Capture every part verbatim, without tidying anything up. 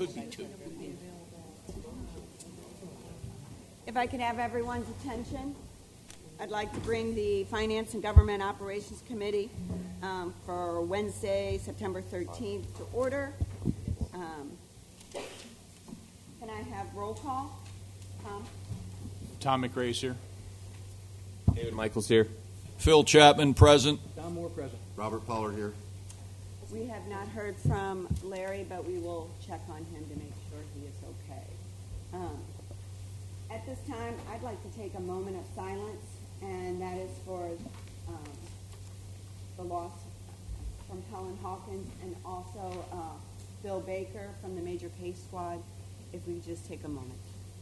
Could be two. If I could have everyone's attention, I'd like to bring the Finance and Government Operations Committee um, for Wednesday, September thirteenth to order. Um, can I have roll call? Tom? Tom McRae's here. David Michaels here. Phil Chapman, present. Don Moore, present. Robert Pollard here. We have not heard from Larry, but we will check on him to make sure he is okay. Um, at this time, I'd like to take a moment of silence, and that is for um, the loss from Helen Hawkins and also uh, Bill Baker from the Major Pace Squad. If we could just take a moment.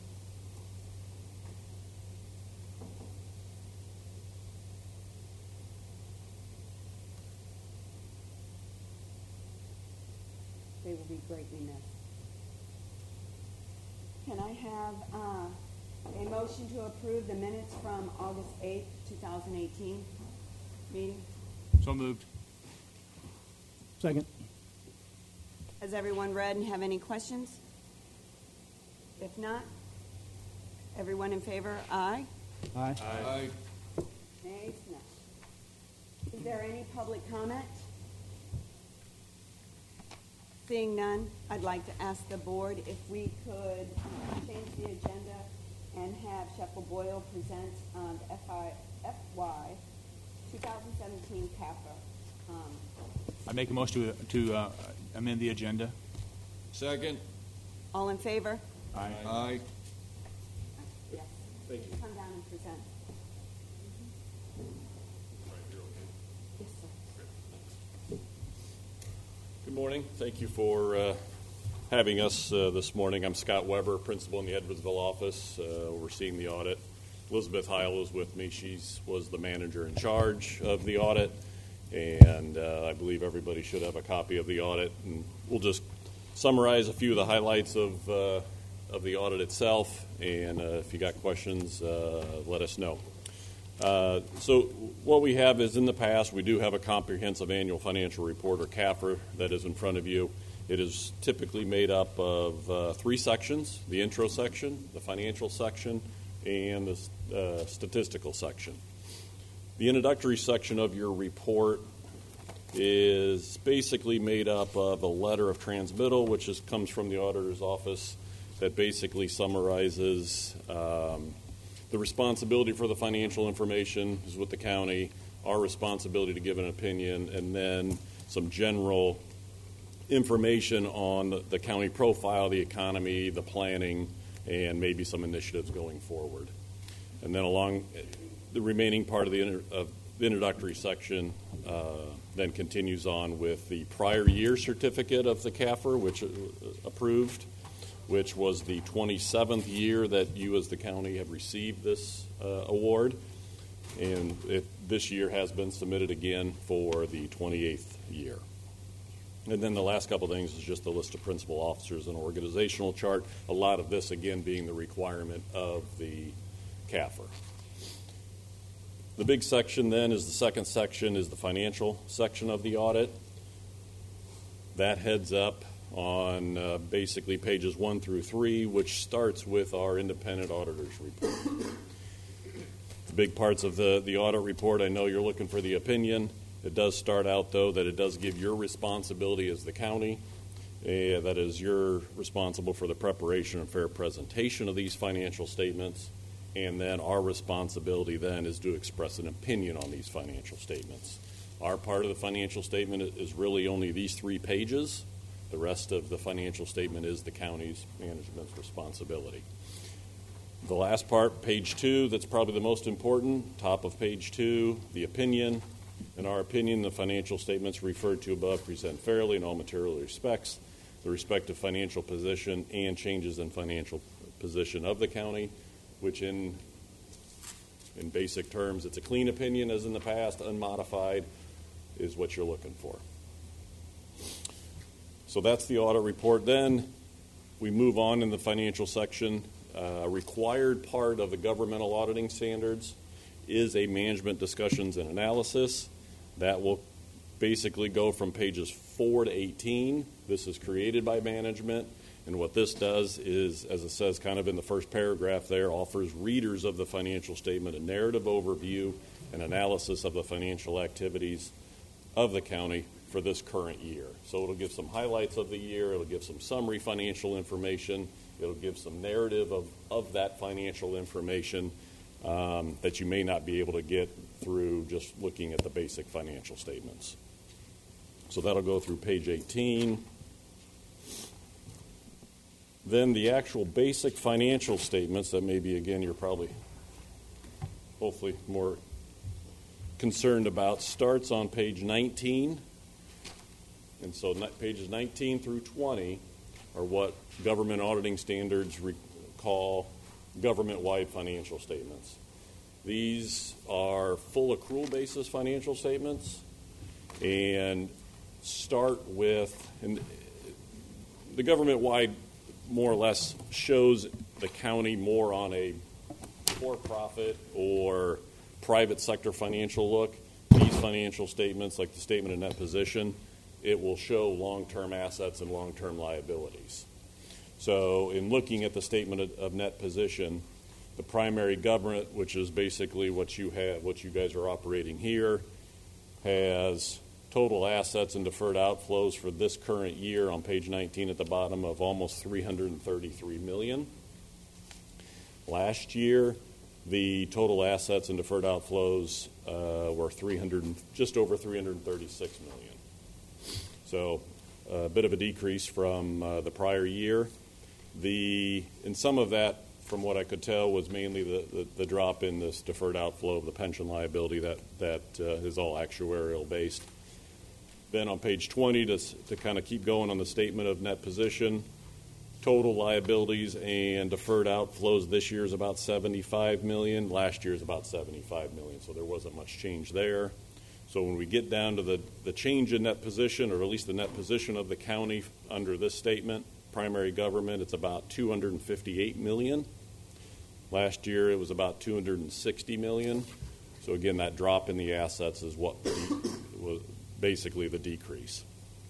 They will be greatly missed. Can I have uh, a motion to approve the minutes from August eighth, twenty eighteen meeting? So moved. Second. Has everyone read and have any questions? If not, everyone in favor, aye. Aye. Aye. Nays, no. Is there any public comment? Seeing none, I'd like to ask the board if we could um, change the agenda and have Sheffield Boyle present um, the F I, F Y twenty seventeen C A F A. Um, I make a motion to, to uh, amend the agenda. Second. all in favor? Aye. Aye. Yes. Thank you. Come down and present. Yes, sir. Good morning. Thank you for uh, having us uh, this morning. I'm Scott Weber, principal in the Edwardsville office, uh, overseeing the audit. Elizabeth Heil is with me. She was the manager in charge of the audit, and uh, I believe everybody should have a copy of the audit. And we'll just summarize a few of the highlights of uh, of the audit itself, and uh, if you got questions, uh, let us know. Uh, so what we have is, in the past, we do have a comprehensive annual financial report, or C A F R, that is in front of you. It is typically made up of uh, three sections: the intro section, the financial section, and the uh, statistical section. The introductory section of your report is basically made up of a letter of transmittal, which is, comes from the auditor's office, that basically summarizes um, the responsibility for the financial information is with the county, our responsibility to give an opinion, and then some general information on the, the county profile, the economy, the planning, and maybe some initiatives going forward. And then along the remaining part of the, inter, of the introductory section uh, then continues on with the prior year certificate of the C A F R, which uh, approved, which was the twenty-seventh year that you as the county have received this uh, award. And it, this year has been submitted again for the twenty-eighth year. And then the last couple of things is just a list of principal officers and organizational chart, a lot of this, again, being the requirement of the C A F R. The big section then is the second section is the financial section of the audit. That heads up on uh, basically pages one through three, which starts with our independent auditor's report. The big parts of the, the audit report, I know you're looking for the opinion. It does start out, though, that it does give your responsibility as the county. Uh, that is, you're responsible for the preparation and fair presentation of these financial statements. And then our responsibility then is to express an opinion on these financial statements. Our part of the financial statement is really only these three pages. The rest of the financial statement is the county's management's responsibility. The last part, page two, that's probably the most important, top of page two, the opinion. In our opinion, the financial statements referred to above present fairly in all material respects the respective financial position and changes in financial position of the county, which in in basic terms, it's a clean opinion as in the past, unmodified is what you're looking for. So that's the audit report. Then we move on in the financial section. A uh, required part of the governmental auditing standards is a management discussions and analysis. That will basically go from pages four to eighteen. This is created by management. And what this does is, as it says kind of in the first paragraph there, offers readers of the financial statement a narrative overview and analysis of the financial activities of the county for this current year. So it'll give some highlights of the year. It'll give some summary financial information. It'll give some narrative of, of that financial information um, that you may not be able to get through just looking at the basic financial statements. So that'll go through page eighteen. Then the actual basic financial statements that maybe, again, you're probably hopefully more concerned about starts on page nineteen. And so pages nineteen through twenty are what government auditing standards re- call government-wide financial statements. These are full accrual basis financial statements and start with, and the government-wide more or less shows the county more on a for-profit or private sector financial look. These financial statements, like the statement of net position, it will show long-term assets and long-term liabilities. So in looking at the statement of, of net position, the primary government, which is basically what you have, what you guys are operating here, has total assets and deferred outflows for this current year on page nineteen at the bottom of almost three hundred thirty-three million dollars. Last year, the total assets and deferred outflows uh, were three hundred, just over three hundred thirty-six million dollars. So a bit of a decrease from uh, the prior year. The and some of that, from what I could tell, was mainly the, the, the drop in this deferred outflow of the pension liability that, that uh, is all actuarial based. Then on page twenty, to, to kind of keep going on the statement of net position, total liabilities and deferred outflows this year is about seventy-five million dollars. Last year is about seventy-five million dollars, so there wasn't much change there. So when we get down to the, the change in net position, or at least the net position of the county under this statement, primary government, it's about two hundred fifty-eight million dollars. Last year it was about two hundred sixty million dollars. So again, that drop in the assets is what was basically the decrease.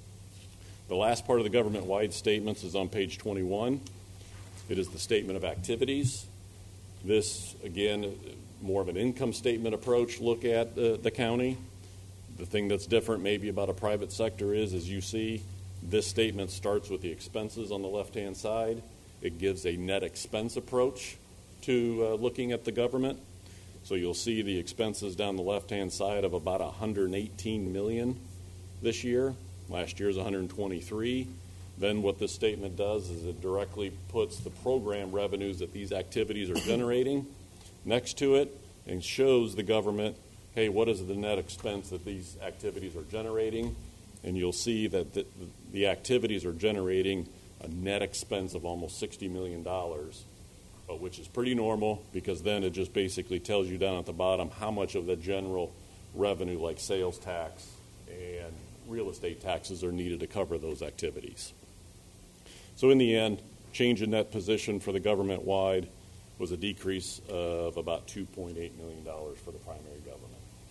The last part of the government-wide statements is on page twenty-one. It is the statement of activities. This, again, more of an income statement approach look at uh, the county. The thing that's different maybe about a private sector is, as you see, this statement starts with the expenses on the left-hand side. It gives a net expense approach to uh, looking at the government. So you'll see the expenses down the left-hand side of about one hundred eighteen million dollars this year. Last year's one hundred twenty-three. Then what this statement does is it directly puts the program revenues that these activities are generating next to it and shows the government, hey, what is the net expense that these activities are generating? And you'll see that the, the activities are generating a net expense of almost sixty million dollars, which is pretty normal, because then it just basically tells you down at the bottom how much of the general revenue, like sales tax and real estate taxes, are needed to cover those activities. So in the end, change in net position for the government-wide was a decrease of about two point eight million dollars for the primary government.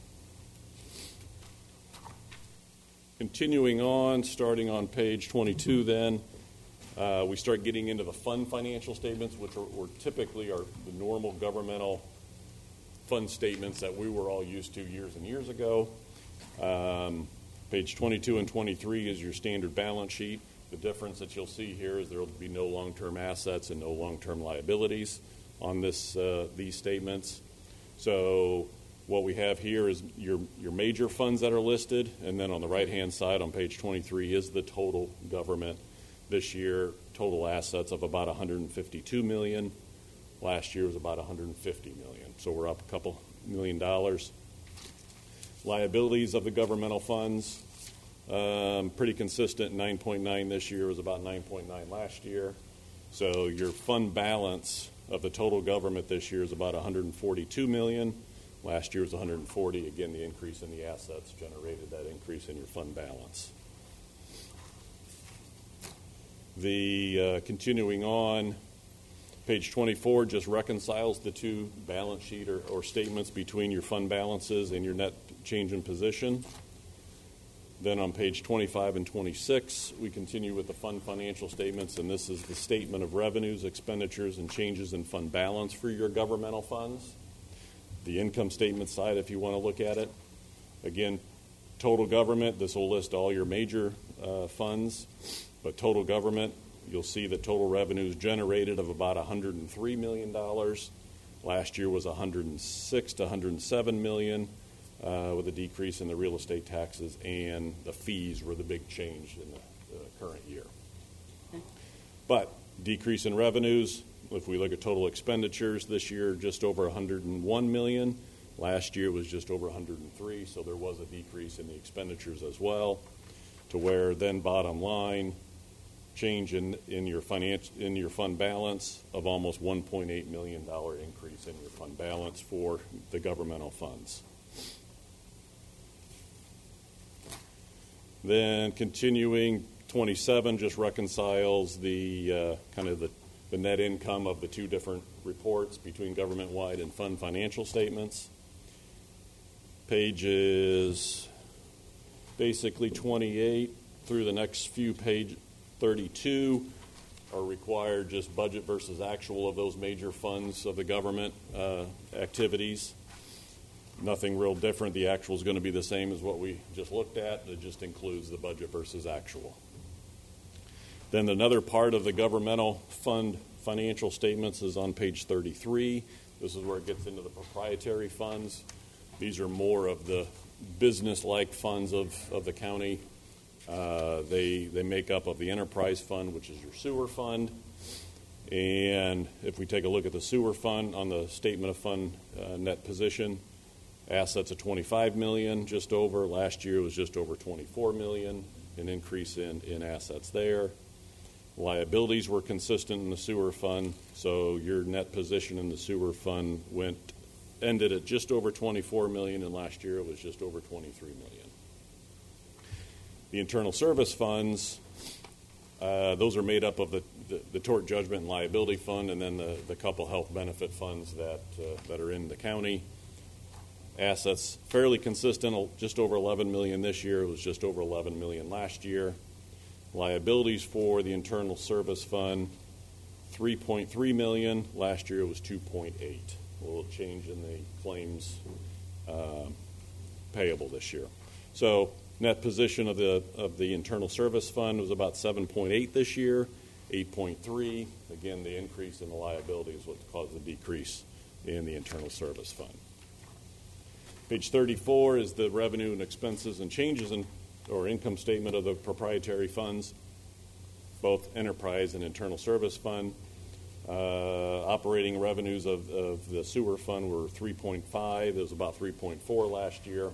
Continuing on, starting on page twenty-two then, uh, we start getting into the fund financial statements, which are, were typically are the normal governmental fund statements that we were all used to years and years ago. Um, page twenty-two and twenty-three is your standard balance sheet. The difference that you'll see here is there will be no long-term assets and no long-term liabilities on this uh, these statements. So what we have here is your, your major funds that are listed, and then on the right-hand side on page twenty-three is the total government. This year, total assets of about one hundred fifty-two million dollars. Last year was about one hundred fifty million dollars. So we're up a couple million dollars. Liabilities of the governmental funds, um, pretty consistent. nine point nine this year was about nine point nine last year. So your fund balance of the total government this year is about one hundred forty-two million dollars. Last year was one hundred forty. Again, the increase in the assets generated that increase in your fund balance. The uh, continuing on, page twenty-four just reconciles the two balance sheet or, or statements between your fund balances and your net change in position. Then on page twenty-five and twenty-six, we continue with the fund financial statements, and this is the statement of revenues, expenditures, and changes in fund balance for your governmental funds. The income statement side, if you want to look at it. Again, total government, this will list all your major uh, funds, but total government, you'll see that total revenues generated of about one hundred three million dollars. Last year was one hundred six to one hundred seven million dollars. Uh, with a decrease in the real estate taxes, and the fees were the big change in the uh, current year. But decrease in revenues, if we look at total expenditures this year, just over one hundred one million dollars. Last year was just over one hundred three, so there was a decrease in the expenditures as well, to where then bottom line, change in, in your finance, in your fund balance of almost one point eight million dollars increase in your fund balance for the governmental funds. Then continuing, twenty-seven just reconciles the uh, kind of the, the net income of the two different reports between government-wide and fund financial statements. Pages basically twenty-eight through the next few, page thirty-two, are required just budget versus actual of those major funds of the government uh, activities. Nothing real different. The actual is going to be the same as what we just looked at. It just includes the budget versus actual. Then another part of the governmental fund financial statements is on page thirty-three. This is where it gets into the proprietary funds. These are more of the business-like funds of, of the county. Uh, they, they make up of the enterprise fund, which is your sewer fund. And if we take a look at the sewer fund on the statement of fund uh, net position, assets of twenty-five million dollars, just over. Last year was just over twenty-four million dollars, an increase in, in assets there. Liabilities were consistent in the sewer fund, so your net position in the sewer fund went ended at just over twenty-four million dollars, and last year it was just over twenty-three million dollars. The internal service funds, uh, those are made up of the, the, the tort judgment and liability fund, and then the, the couple health benefit funds that uh, that are in the county. Assets fairly consistent, just over eleven million dollars this year. It was just over eleven million dollars last year. Liabilities for the internal service fund, three point three million dollars. Last year it was two point eight. A little change in the claims uh, payable this year. So net position of the of the internal service fund was about seven point eight this year, eight point three. Again, the increase in the liability is what caused the decrease in the internal service fund. Page thirty-four is the revenue and expenses and changes in or income statement of the proprietary funds, both enterprise and internal service fund. Uh, operating revenues of, of the sewer fund were three point five. It was about three point four last year.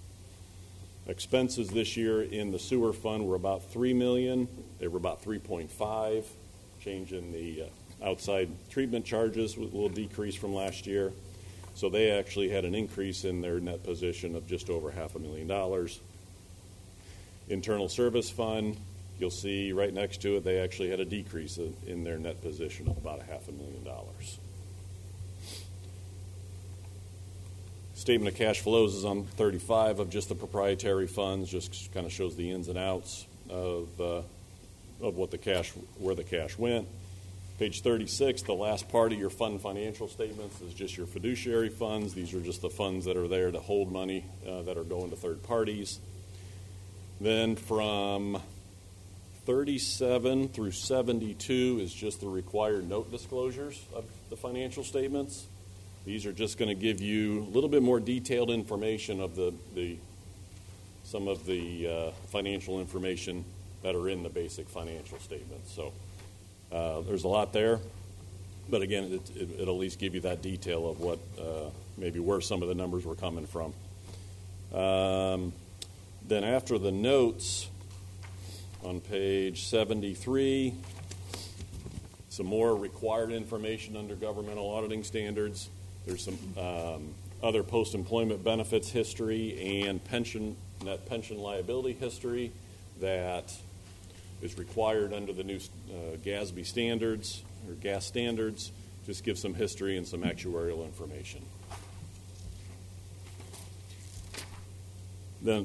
Expenses this year in the sewer fund were about three million dollars. They were about three point five. Change in the uh, outside treatment charges was a little decrease from last year. So they actually had an increase in their net position of just over half a million dollars. Internal service fund, you'll see right next to it, they actually had a decrease in, in their net position of about a half a million dollars. Statement of cash flows is on thirty-five of just the proprietary funds, just kind of shows the ins and outs of uh, of what the cash, where the cash went. Page thirty-six, the last part of your fund financial statements is just your fiduciary funds. These are just the funds that are there to hold money uh, that are going to third parties. Then from thirty-seven through seventy-two is just the required note disclosures of the financial statements. These are just going to give you a little bit more detailed information of the, the some of the uh, financial information that are in the basic financial statements. So uh, there's a lot there, but again, it, it, it'll at least give you that detail of what uh, maybe where some of the numbers were coming from. Um, then after the notes, on page seventy-three, some more required information under governmental auditing standards. There's some um, other post-employment benefits history and pension net pension liability history that is required under the new uh, GASB standards or G A S standards. Just give some history and some actuarial information. Then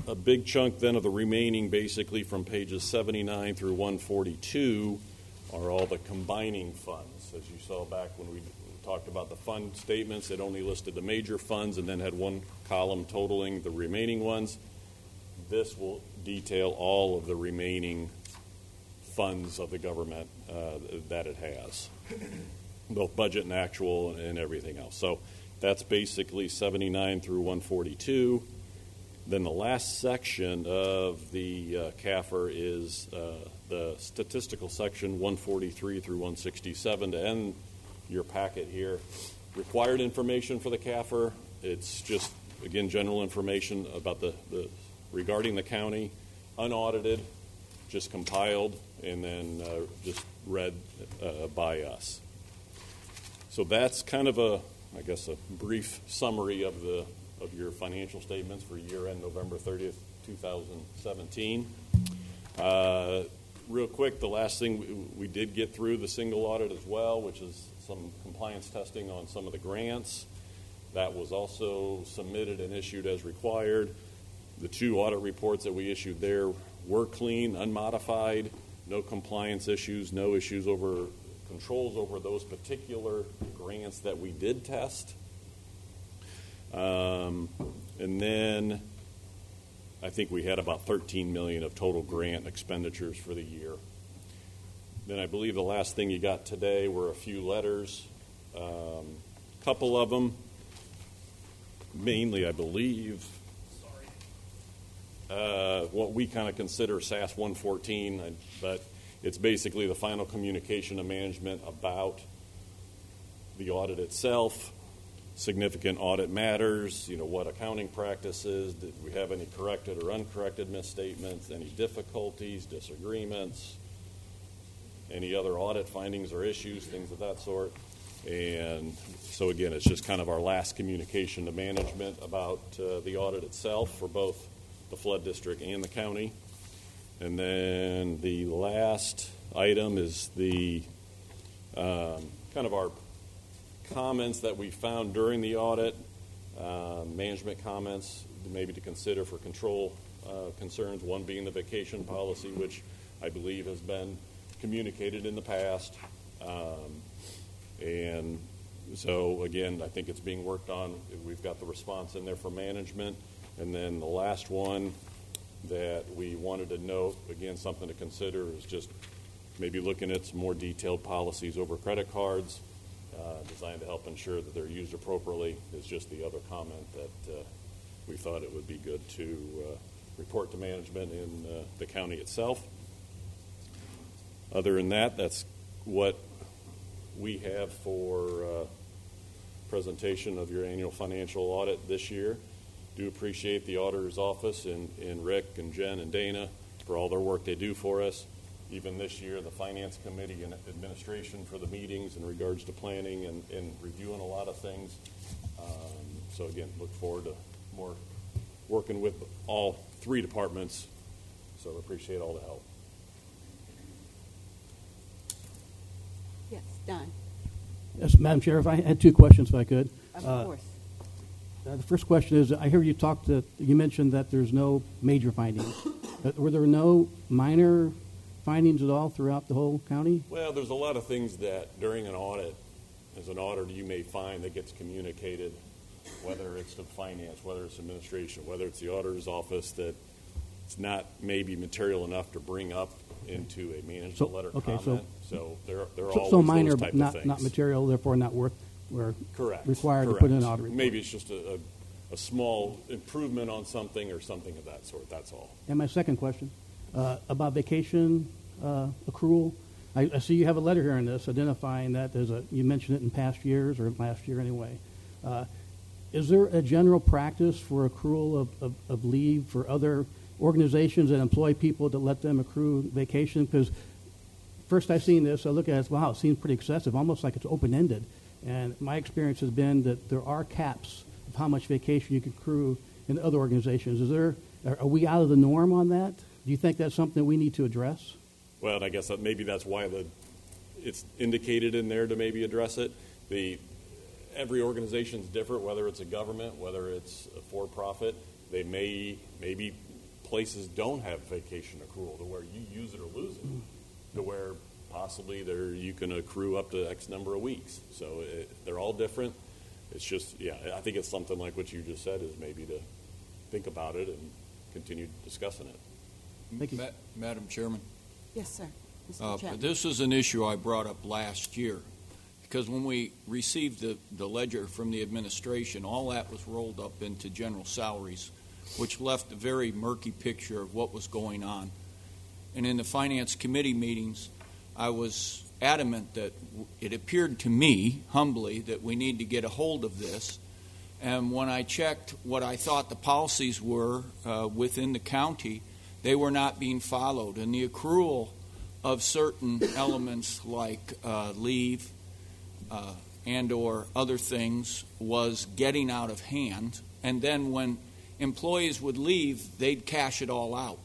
a big chunk then of the remaining, basically from pages seventy-nine through one forty-two, are all the combining funds. As you saw back when we talked about the fund statements, it only listed the major funds and then had one column totaling the remaining ones. This will detail all of the remaining funds of the government uh, that it has, both budget and actual and everything else. So that's basically seventy-nine through one forty-two. Then the last section of the uh, C A F R is uh, the statistical section one forty-three through one sixty-seven to end your packet here. Required information for the C A F R. It's just, again, general information about the, the regarding the county, unaudited, just compiled, and then uh, just read uh, by us. So that's kind of a, I guess, a brief summary of the of your financial statements for year-end November thirtieth, two thousand seventeen. Uh, real quick, the last thing, we, we did get through the single audit as well, which is some compliance testing on some of the grants. That was also submitted and issued as required. The two audit reports that we issued there were clean, unmodified, no compliance issues, no issues over controls over those particular grants that we did test. Um, and then I think we had about thirteen million dollars of total grant expenditures for the year. Then I believe the last thing you got today were a few letters, a um, couple of them, mainly I believe, uh, what we kind of consider S A S one fourteen, but it's basically the final communication to management about the audit itself, significant audit matters, you know, what accounting practices, did we have any corrected or uncorrected misstatements, any difficulties, disagreements, any other audit findings or issues, things of that sort. And so, again, it's just kind of our last communication to management about uh, the audit itself for both the flood district and the county. And then the last item is the um, kind of our comments that we found during the audit, uh, management comments maybe to consider for control uh, concerns, one being the vacation policy, which I believe has been communicated in the past. Um, and so, again, I think it's being worked on. We've got the response in there for management. And then the last one that we wanted to note, again, something to consider, is just maybe looking at some more detailed policies over credit cards, uh, designed to help ensure that they're used appropriately, is just the other comment that uh, we thought it would be good to uh, report to management in uh, the county itself. Other than that, that's what we have for uh, presentation of your annual financial audit this year. Do appreciate the auditor's office and, and Rick and Jen and Dana for all their work they do for us. Even this year, the Finance Committee and administration for the meetings in regards to planning and, and reviewing a lot of things. Um, so again, look forward to more working with all three departments. So appreciate all the help. Yes, Don. Yes, Madam Chair, if I had two questions, if I could. Of Uh, course. Uh, the first question is, I hear you talked that you mentioned that there's no major findings. Uh, were there no minor findings at all throughout the whole county? Well, there's a lot of things that during an audit, as an auditor, you may find that gets communicated, whether it's to finance, whether it's administration, whether it's the auditor's office, that it's not maybe material enough to bring up into a management So, letter okay, so- comment. So, they're, they're So, always so minor, those but type not, of things. not material, therefore not worth, or Correct. required Correct. to put in an audit report. Maybe it's just a, a, a small improvement on something or something of that sort. That's all. And my second question, uh, about vacation uh, accrual. I, I see you have a letter here on this identifying that there's a, you mentioned it in past years, or last year anyway. Uh, is there a general practice for accrual of, of, of leave for other organizations that employ people to let them accrue vacation? Because first I've seen this, I look at it, wow, it seems pretty excessive, almost like it's open-ended. And my experience has been that there are caps of how much vacation you can accrue in other organizations. Is there, are we out of the norm on that? Do you think that's something we need to address? Well, and I guess that maybe that's why the it's indicated in there to maybe address it. The every organization is different, whether it's a government, whether it's a for-profit. They may maybe places don't have vacation accrual, to where you use it or lose it, to where possibly there you can accrue up to X number of weeks. So it, they're all different. It's just, yeah, I think it's something like what you just said, is maybe to think about it and continue discussing it. Thank you. Ma- Madam Chairman, Yes, sir. Mister uh, Chapman. this is an issue I brought up last year, because when we received the, the ledger from the administration, all that was rolled up into general salaries, which left a very murky picture of what was going on. And in the Finance Committee meetings, I was adamant that it appeared to me, humbly, that we need to get a hold of this. And when I checked what I thought the policies were uh, within the county, they were not being followed. And the accrual of certain elements like uh, leave uh, and or other things was getting out of hand. And then when employees would leave, they'd cash it all out.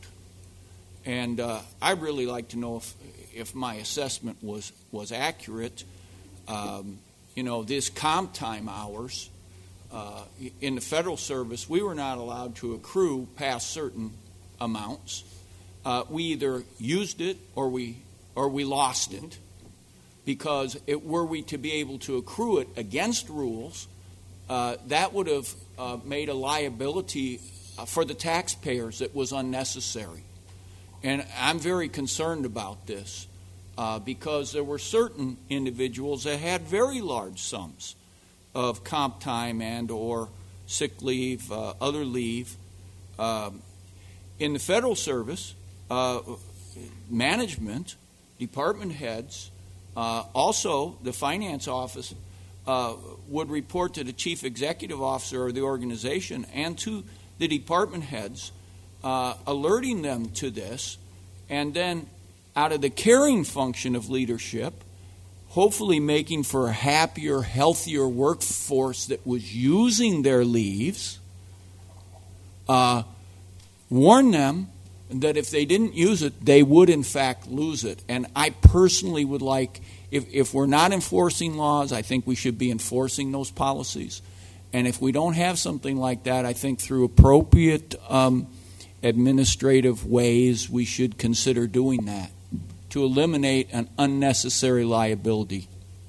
And uh, I'd really like to know if, if my assessment was, was accurate. Um, you know, this comp time hours, uh, in the federal service, we were not allowed to accrue past certain amounts. Uh, we either used it or we, or we lost it. Because it, were we to be able to accrue it against rules, uh, that would have uh, made a liability uh, for the taxpayers that was unnecessary. And I'm very concerned about this uh, because there were certain individuals that had very large sums of comp time and or sick leave, uh, other leave. Um, in the federal service, uh, management, department heads, uh, also the finance office uh, would report to the chief executive officer of the organization and to the department heads, Uh, alerting them to this, and then out of the caring function of leadership, hopefully making for a happier, healthier workforce that was using their leaves, uh, warn them that if they didn't use it, they would in fact lose it. And I personally would like, if, if we're not enforcing laws, I think we should be enforcing those policies. And if we don't have something like that, I think through appropriate um, administrative ways, we should consider doing that to eliminate an unnecessary liability.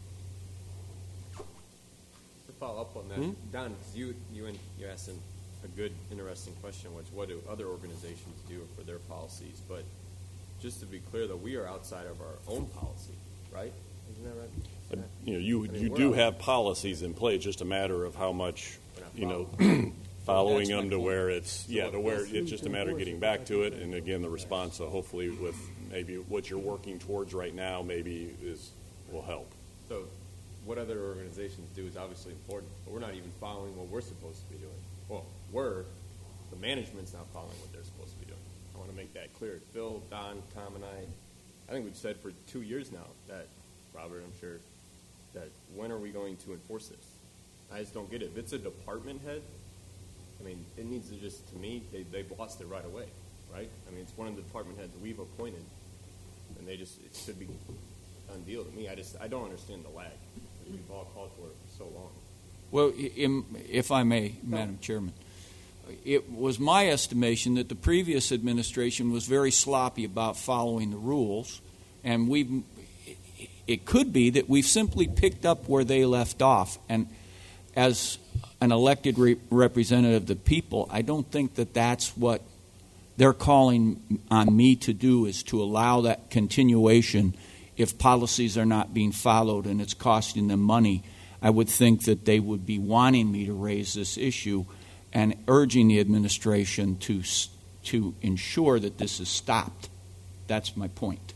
To follow up on that, Hmm? Don, you you and you asked an, a good, interesting question, which what do other organizations do for their policies? But just to be clear, though, we are outside of our own policy, right? Isn't that right? But, you know, you I mean, you we're do out. have policies in place. It's just a matter of how much, We're not you know, following. following That's my them to point. where it's So yeah what to where is- it's just a matter of getting back to it. And again, the response. So hopefully, with maybe what you're working towards right now, maybe is will help. So what other organizations do is obviously important, but we're not even following what we're supposed to be doing. Well, we're, the management's not following what they're supposed to be doing. I want to make that clear. Phil, Don, Tom, and I, I think we've said for two years now that, Robert, I'm sure, that when are we going to enforce this? I just don't get it. If it's a department head, I mean, it needs to just, to me, they, they've lost it right away, right? I mean, it's one of the department heads we've appointed, and they just, it should be done deal to me. I just, I don't understand the lag. We've all called for it for so long. Well, i- im- if I may, Madam Chairman, it was my estimation that the previous administration was very sloppy about following the rules, and we it could be that we've simply picked up where they left off. And as an elected re- representative of the people, I don't think that that's what they're calling on me to do, is to allow that continuation if policies are not being followed and it's costing them money. I would think that they would be wanting me to raise this issue and urging the administration to to ensure that this is stopped. That's my point.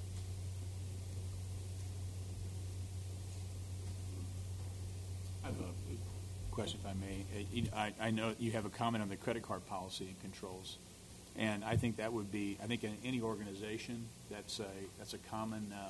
I have a question, if I may. Uh, you- I, I know you have a comment on the credit card policy and controls, and I think that would be, I think in any organization, that's a, that's a common, uh,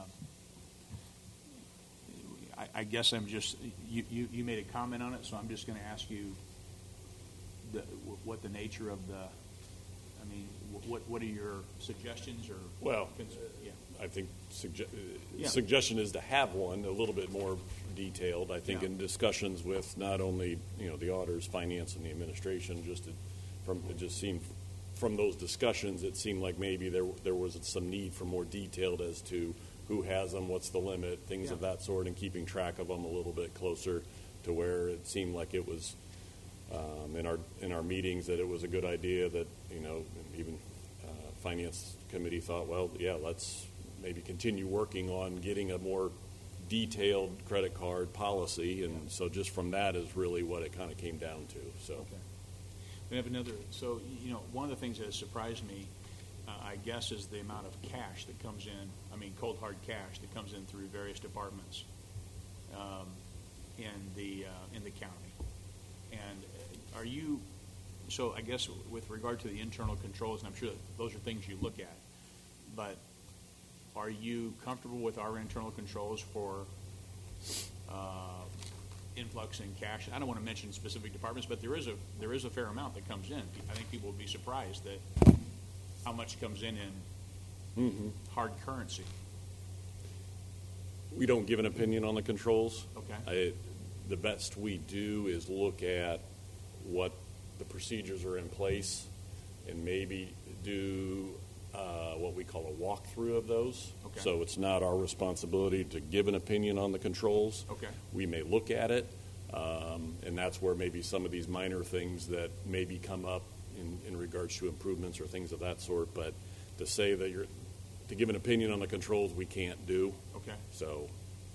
I, I guess I'm just, you, you, you made a comment on it, so I'm just going to ask you the, what the nature of the, I mean, what, what are your suggestions or? Well, cons- yeah. I think sugge- uh, Yeah. suggestion is to have one a little bit more detailed. I think Yeah. in discussions with not only you know the auditors, finance, and the administration, just to, from it just seemed from those discussions, it seemed like maybe there there was some need for more detailed as to who has them, what's the limit, things Yeah. of that sort, and keeping track of them a little bit closer to where it seemed like it was um, in our in our meetings that it was a good idea that, you know, even uh, Finance Committee thought, well, yeah, let's maybe continue working on getting a more detailed credit card policy, and so just from that is really what it kind of came down to. So, Okay. We have another, so, you know, one of the things that has surprised me, uh, I guess, is the amount of cash that comes in, I mean, cold hard cash that comes in through various departments um, in the, uh, in the county. And uh, are you, so I guess with regard to the internal controls, and I'm sure that those are things you look at, but are you comfortable with our internal controls for uh, influx in cash? I don't want to mention specific departments, but there is a there is a fair amount that comes in. I think people would be surprised that how much comes in in mm-hmm. hard currency. we don't give an opinion on the controls. Okay. I, the best we do is look at what the procedures are in place and maybe do uh, what we call a walkthrough of those. Okay. So it's not our responsibility to give an opinion on the controls. Okay. We may look at it, um, and that's where maybe some of these minor things that maybe come up in, in regards to improvements or things of that sort. But to say that you're to give an opinion on the controls, we can't do. Okay. So.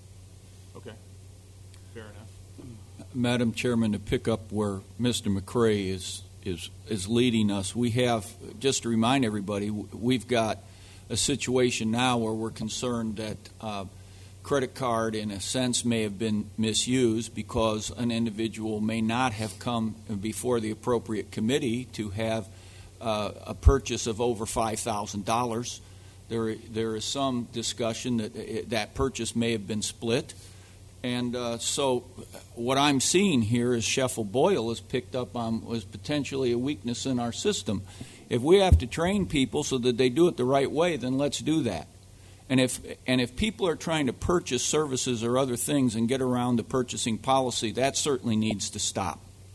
Okay. Fair enough. Madam Chairman, to pick up where Mister McCray is is is leading us, we have, just to remind everybody, we've got a situation now where we're concerned that uh, credit card, in a sense, may have been misused because an individual may not have come before the appropriate committee to have uh, a purchase of over five thousand dollars. There, there is some discussion that that purchase may have been split. And uh, so what I'm seeing here is Sheffield Boyle has picked up on was potentially a weakness in our system. If we have to train people so that they do it the right way, then let's do that. And if and if people are trying to purchase services or other things and get around the purchasing policy, that certainly needs to stop.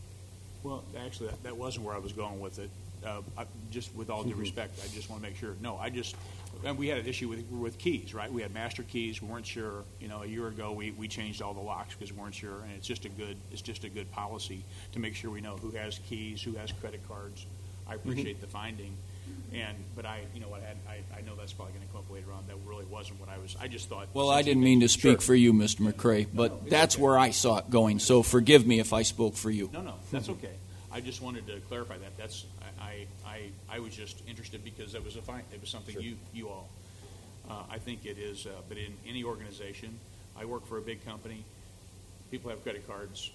Well, actually, that, that wasn't where I was going with it. Uh, I, just with all due respect, I just want to make sure. No, I just, and we had an issue with with keys, right? We had master keys. We weren't sure. You know, a year ago we, we changed all the locks because we weren't sure, and it's just a good it's just a good policy to make sure we know who has keys, who has credit cards. I appreciate the finding, and but I, you know what, I I, I know that's probably going to come up later on. That really wasn't what I was. I just thought. Well, I didn't mean to speak Sure. for you, Mister McCray, but No, no, it's that's okay. where I saw it going. So forgive me if I spoke for you. No, no, that's okay. I just wanted to clarify that. That's I, I, I was just interested because it was a fine, it was something Sure. you you all. Uh, I think it is, uh, but in any organization, I work for a big company. People have credit cards.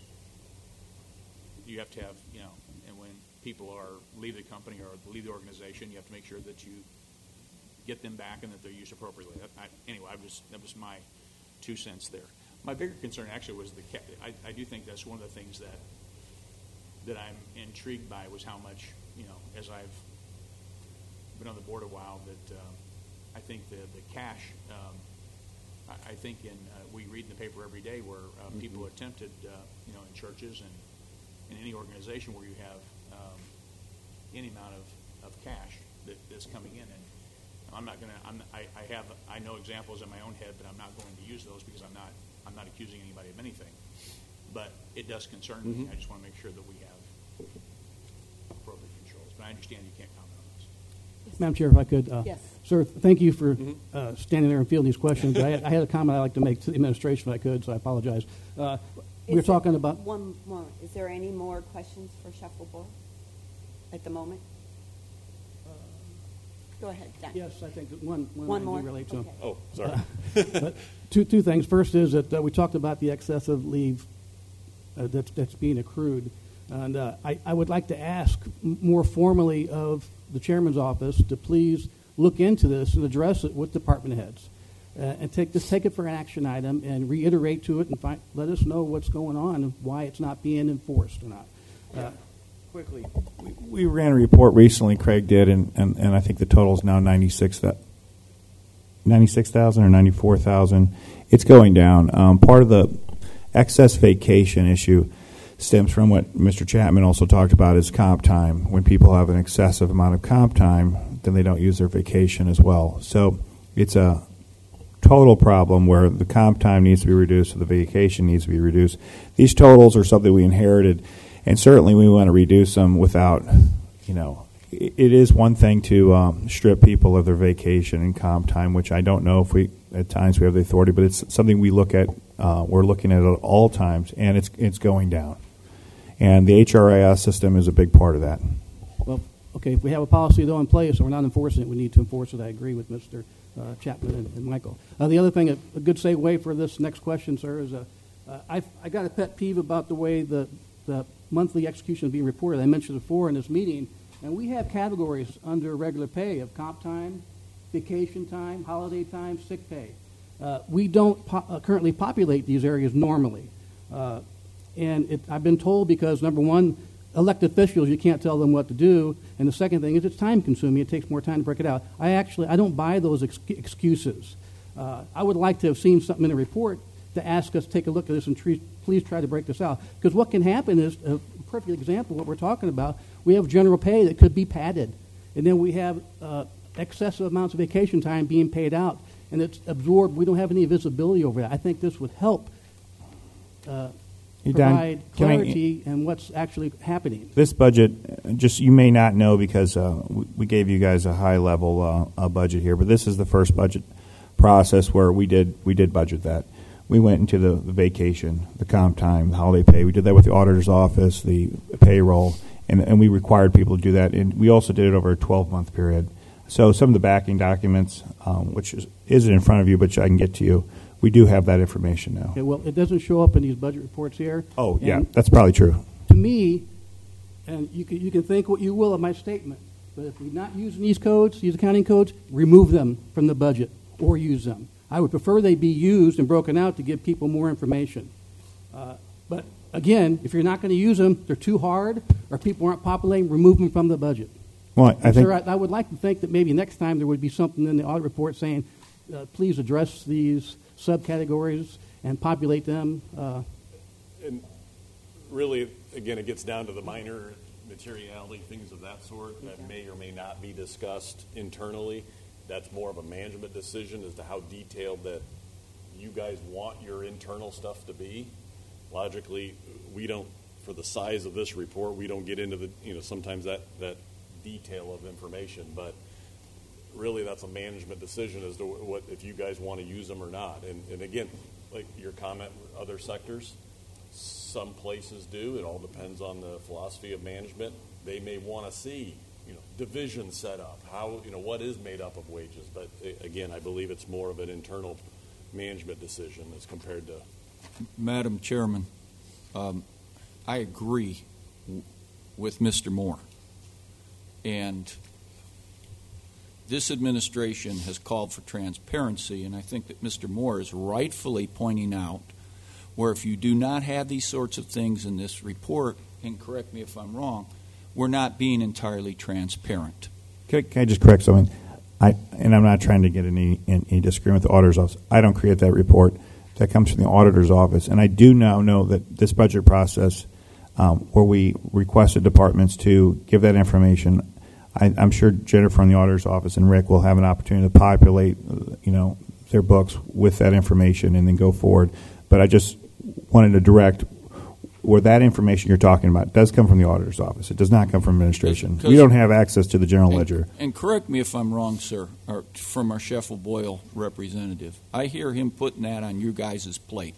You have to have, you know, and when people are leave the company or leave the organization, you have to make sure that you get them back and that they're used appropriately. That, I, anyway, I was that was my two cents there. My bigger concern actually was the. ca- I, I do think that's one of the things that. that I'm intrigued by was how much, you know, as I've been on the board a while, that uh, I think the, the cash, um, I, I think in, uh, we read in the paper every day where uh, Mm-hmm. people are tempted, uh, you know, in churches and in any organization where you have um, any amount of, of cash that, that's coming in. And I'm not going to, I'm, I, I have, I know examples in my own head, but I'm not going to use those because I'm not, I'm not accusing anybody of anything. But it does concern me. Mhm. I just want to make sure that we have appropriate controls. But I understand you can't comment on this. Madam Chair, if I could. Uh, Yes. Sir, thank you for Mhm. uh, standing there and fielding these questions. I, had, I had a comment I'd like to make to the administration if I could, so I apologize. Uh, we were Is there- talking about... One more. Is there any more questions for Shuffleboard at the moment? Go ahead, Dan. Yes, I think that one, one, One I do more? relate to. Okay. Oh, sorry. But two, two things. First is that uh, we talked about the excessive leave uh, that's, that's being accrued. And uh, I, I would like to ask m- more formally of the chairman's office to please look into this and address it with department heads. Uh, and take just take it for an action item and reiterate to it and find, let us know what's going on and why it's not being enforced or not. Uh, Quickly, we, we ran a report recently, Craig did, and, and, and I think the total is now ninety-six thousand or ninety-four thousand. It's going down. Um, part of the excess vacation issue, stems from what Mister Chapman also talked about is comp time. When people have an excessive amount of comp time, then they don't use their vacation as well. So it's a total problem where the comp time needs to be reduced, so the vacation needs to be reduced. These totals are something we inherited, and certainly we want to reduce them without, you know, it, it is one thing to um, strip people of their vacation and comp time, which I don't know if we, at times we have the authority, but it's something we look at, uh, we're looking at at all times, and it's it's going down. And the H R I S system is a big part of that. Well, okay, if we have a policy, though, in place and we're not enforcing it, we need to enforce it. I agree with Mister Uh, Chapman and, and Michael. Uh, the other thing, a, a good segue for this next question, sir, is uh, uh, I I got a pet peeve about the way the, the monthly execution is being reported. I mentioned it before in this meeting, and we have categories under regular pay of comp time, vacation time, holiday time, sick pay. Uh, we don't po- uh, currently populate these areas normally. Uh, and it, I've been told because, number one, elected officials, you can't tell them what to do. And the second thing is it's time consuming. It takes more time to break it out. I actually, I don't buy those ex- excuses. Uh, I would like to have seen something in the report to ask us to take a look at this and tre- please try to break this out. Because what can happen is, a perfect example of what we're talking about, we have general pay that could be padded. And then we have uh, excessive amounts of vacation time being paid out. And it's absorbed. We don't have any visibility over that. I think this would help uh, Hey, Don, provide can I- clarity and what's actually happening. This budget, uh, just you may not know because uh, we we gave you guys a high level uh, uh, budget here, but this is the first budget process where we did we did budget that. We went into the, the vacation, the comp time, the holiday pay. We did that with the auditor's office, the payroll, and and we required people to do that. And we also did it over a twelve month period. So some of the backing documents, um, which is isn't in front of you, but I can get to you. We do have that information now. Okay, well, it doesn't show up in these budget reports here. Oh, yeah, And that's probably true. to me, and you can, you can think what you will of my statement, but if we're not using these codes, these accounting codes, remove them from the budget or use them. I would prefer they be used and broken out to give people more information. Uh, but again, if you're not going to use them, they're too hard, or people aren't populating, remove them from the budget. Well, I And, think sir, I, I would like to think that maybe next time there would be something in the audit report saying, uh, please address these subcategories and populate them. Uh, And really, again, it gets down to the minor materiality, things of that sort that may or may not be discussed internally. That's more of a management decision as to how detailed that you guys want your internal stuff to be. Logically, we don't, for the size of this report, we don't get into the, you know, sometimes that, that detail of information, but really that's a management decision as to what, if you guys want to use them or not. And, and again, like your comment, other sectors, some places do. It all depends on the philosophy of management. They may want to see, you know, division set up, how, you know, what is made up of wages. But again, I believe it's more of an internal management decision as compared to. Madam Chairman, um, I agree w- with Mister Moore. And this administration has called for transparency, and I think that Mister Moore is rightfully pointing out where if you do not have these sorts of things in this report, and correct me if I'm wrong, we're not being entirely transparent. Can I, can I just correct something? I and I'm not trying to get any in, any disagreement with the auditor's office. I don't create that report. That comes from the auditor's office, and I do now know that this budget process, um, where we requested departments to give that information, I, I'm sure Jennifer in the auditor's office and Rick will have an opportunity to populate, you know, their books with that information and then go forward. But I just wanted to direct where that information you're talking about does come from the auditor's office. It does not come from administration. We don't have access to the general And, ledger. and correct me if I'm wrong, sir, or from our Sheffield Boyle representative. I hear him putting that on you guys' plate.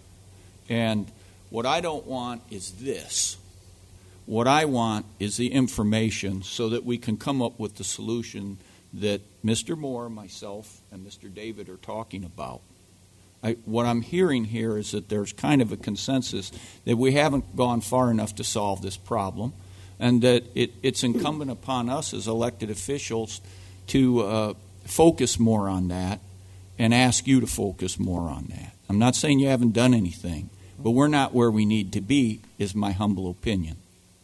And what I don't want is this. What I want is the information so that we can come up with the solution that Mister Moore, myself, and Mister David are talking about. I, what I'm hearing here is that there's kind of a consensus that we haven't gone far enough to solve this problem, and that it, it's incumbent upon us as elected officials to uh, focus more on that and ask you to focus more on that. I'm not saying you haven't done anything, but we're not where we need to be, is my humble opinion.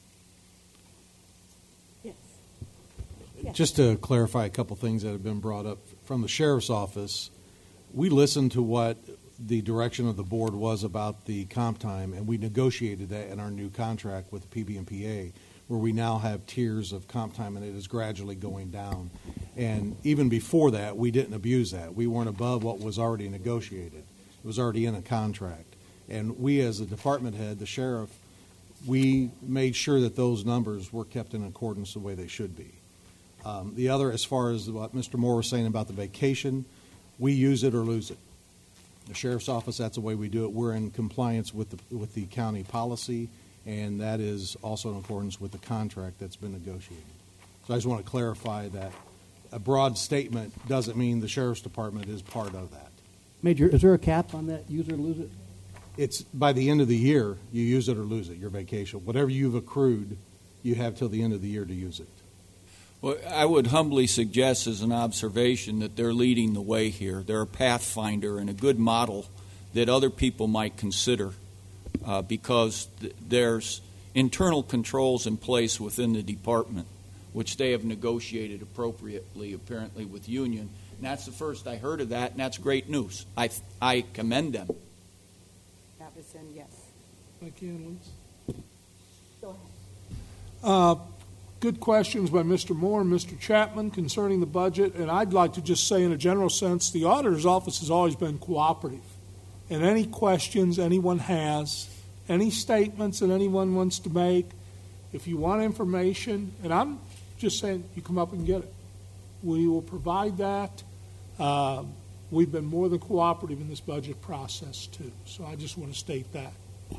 Yes. Yes. Just to clarify a couple things that have been brought up from the sheriff's office, we listened to what the direction of the board was about the comp time, and we negotiated that in our new contract with the P B M P A, where we now have tiers of comp time, and it is gradually going down. And even before that, we didn't abuse that. We weren't above what was already negotiated. It was already in a contract. And we, as the department head, the sheriff, we made sure that those numbers were kept in accordance the way they should be. Um, the other, as far as what Mister Moore was saying about the vacation, we use it or lose it. The sheriff's office, that's the way we do it. We're in compliance with the with the county policy, and that is also in accordance with the contract that's been negotiated. So I just want to clarify that a broad statement doesn't mean the sheriff's department is part of that. Major, is there a cap on that use it or lose it? It's by the end of the year, you use it or lose it, your vacation. Whatever you've accrued, you have till the end of the year to use it. Well, I would humbly suggest as an observation that they're leading the way here. They're a pathfinder and a good model that other people might consider uh, because th- there's internal controls in place within the department, which they have negotiated appropriately, apparently, with union. And that's the first I heard of that, and that's great news. I, I commend them. Robinson, yes. I can, Liz. Go ahead. Uh, Good questions by Mister Moore and Mister Chapman concerning the budget, and I'd like to just say in a general sense, the auditor's office has always been cooperative. And any questions anyone has, any statements that anyone wants to make, if you want information, and I'm just saying you come up and get it. We will provide that. Uh, we've been more than cooperative in this budget process, too. So I just want to state that.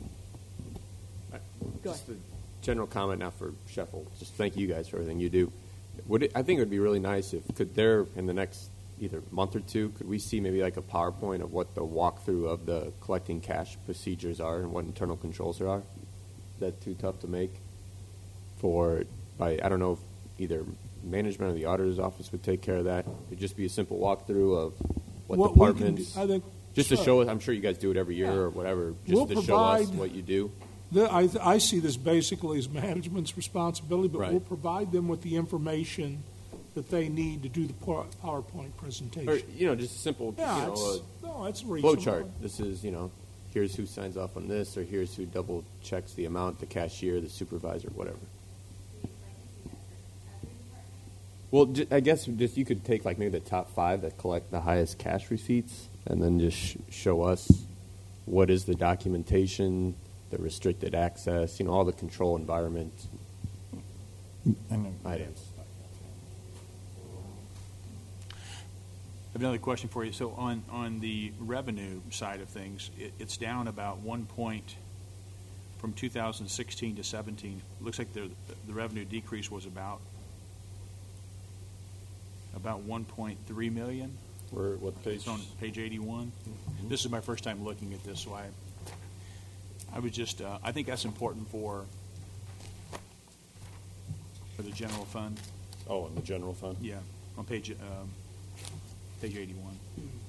Go Just a general comment now for Sheffield. Just thank you guys for everything you do. Would it, I think it would be really nice if could there in the next either month or two could we see maybe like a PowerPoint of what the walkthrough of the collecting cash procedures are and what internal controls there are? Is that too tough to make? For by I don't know if either management or the auditor's office would take care of that. It'd just be a simple walkthrough of what, What we can departments. do- I think just sure. to show us. I'm sure you guys do it every year Yeah. or whatever. Just We'll to show us provide- what you do. The, I, I see this basically as management's responsibility, but Right. we'll provide them with the information that they need to do the power- PowerPoint presentation. Or, you know, just a simple, yeah, you know, it's, a no, it's flow reasonable. chart. This is, you know, here's who signs off on this, or here's who double checks the amount, the cashier, the supervisor, whatever. Well, j- I guess just you could take like maybe the top five that collect the highest cash receipts, and then just sh- show us what is the documentation, the restricted access, you know, all the control environment items. I have another question for you. So on, on the revenue side of things, it, it's down about one point from two thousand sixteen to seventeen. Looks like the, the revenue decrease was about about one point three million. We're at what page? It's on page eighty-one. This is my first time looking at this, so I, I was just, uh, I think that's important for, for the general fund. Oh, in the general fund? Yeah, on page, um, page eighty-one.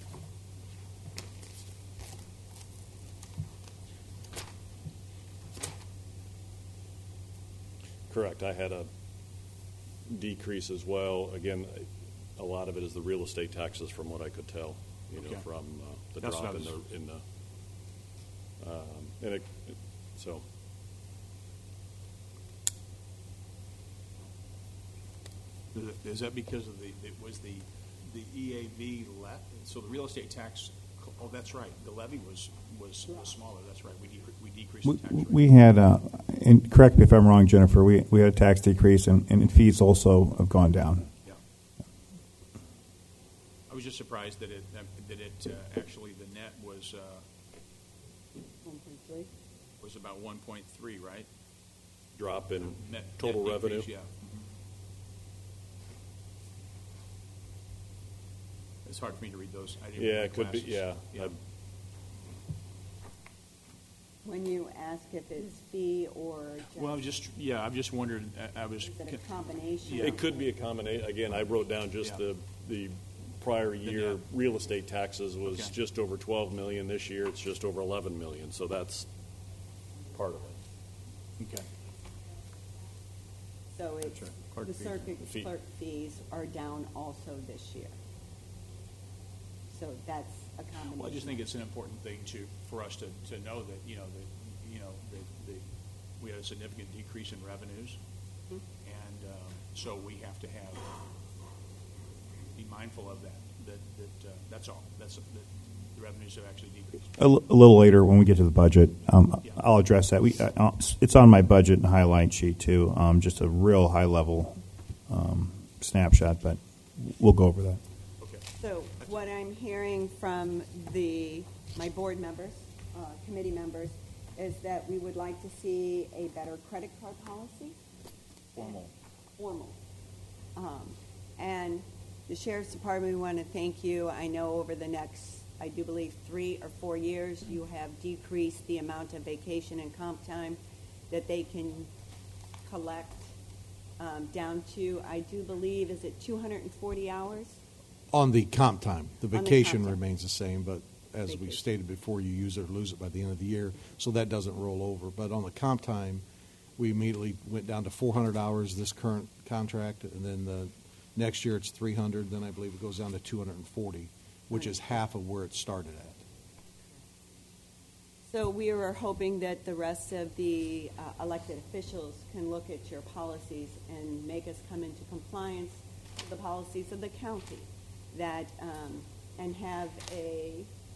Correct. I had a decrease as well. Again, a lot of it is the real estate taxes from what I could tell, you know, Okay. from uh, the That's drop what I in the, was- in the, um, and it, it- so. Is it- Is that because of the, it was the, the E A V le, so the real estate tax, oh, that's right, the levy was, was was smaller, that's right, we decre- we decreased the We, tax rate. we had, uh, and correct me if I'm wrong, Jennifer, we, we had a tax decrease, and, and fees also have gone down. Yeah. I was just surprised that it, that it, uh, actually, the net was, uh, one point three. was about one point three, right? Drop in Net- total net revenue? decrease, yeah. Mhm. It's hard for me to read those. I didn't Yeah, wear it could be, glasses. yeah. I- When you ask if it's fee or just, Well, just, yeah, I've just wondered, I I was. is it a combination? Yeah. It could be a combination. Again, I wrote down just Yeah. the, the prior year net. real estate taxes was Okay. just over twelve million. This year, it's just over eleven million. So that's part of it. Okay. So it's, right. Clerk the fees. circuit The fee. clerk fees are down also this year. So that's a combination. Well, I just think it's an important thing to, for us to, to know that, you know, that, you know, that, that we had a significant decrease in revenues. Mhm. And um, so we have to have, be mindful of that, that, that, uh, that's all. That's, that the revenues have actually decreased. A, l- a little later when we get to the budget, um, Yeah. I'll address that. We, uh, it's on my budget and highlight sheet too, um, just a real high level um, snapshot, but we'll go over that. Okay. So what I'm hearing from the, my board members, uh, committee members, is that we would like to see a better credit card policy. Formal. Formal. Um, and the Sheriff's Department, we want to thank you. I know over the next, I do believe, three or four years, you have decreased the amount of vacation and comp time that they can collect um, down to, I do believe, is it two hundred forty hours? On the comp time, the On the vacation comp time. remains the same, but as we Vacation. stated before, you use it or lose it by the end of the year, so that doesn't roll over. But on the comp time, we immediately went down to four hundred hours this current contract, and then the next year it's three hundred, then I believe it goes down to two hundred forty, which is half of where it started at. So we are hoping that the rest of the uh, elected officials can look at your policies and make us come into compliance with the policies of the county, that um, and have a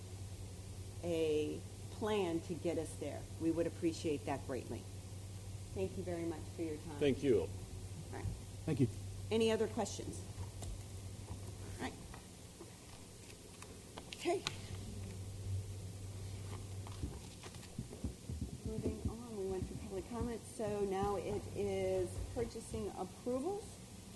a plan to get us there. We would appreciate that greatly. Thank you very much for your time. Thank you. All right. Thank you. Any other questions? All right. Okay. Moving on, we went through public comments, so now it is purchasing approvals.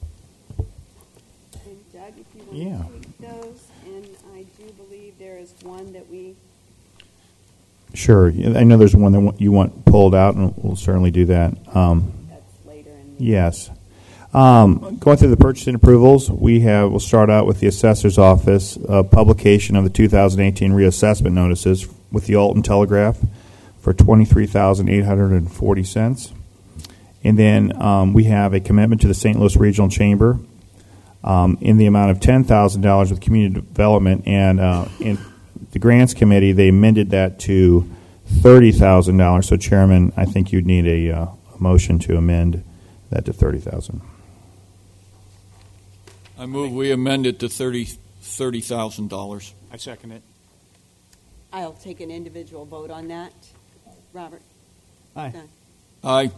And Doug, if you want Yeah. to take those, and I do believe there is one that we, Sure. I know there's one that you want pulled out, and we'll certainly do that. Um, that's later in the... Yes. Um, going through the purchasing approvals, we have, we'll start out with the Assessor's Office, uh, publication of the two thousand eighteen reassessment notices with the Alton Telegraph for twenty-three thousand eight hundred forty cents. And then um, we have a commitment to the Saint Louis Regional Chamber um, in the amount of ten thousand dollars with community development. And uh, in the Grants Committee, they amended that to thirty thousand dollars. So, Chairman, I think you'd need a, uh, a motion to amend that to thirty thousand dollars. I move we amend it to thirty thirty thousand dollars. I second it. I'll take an individual vote on that. Robert? Aye. Don? Aye.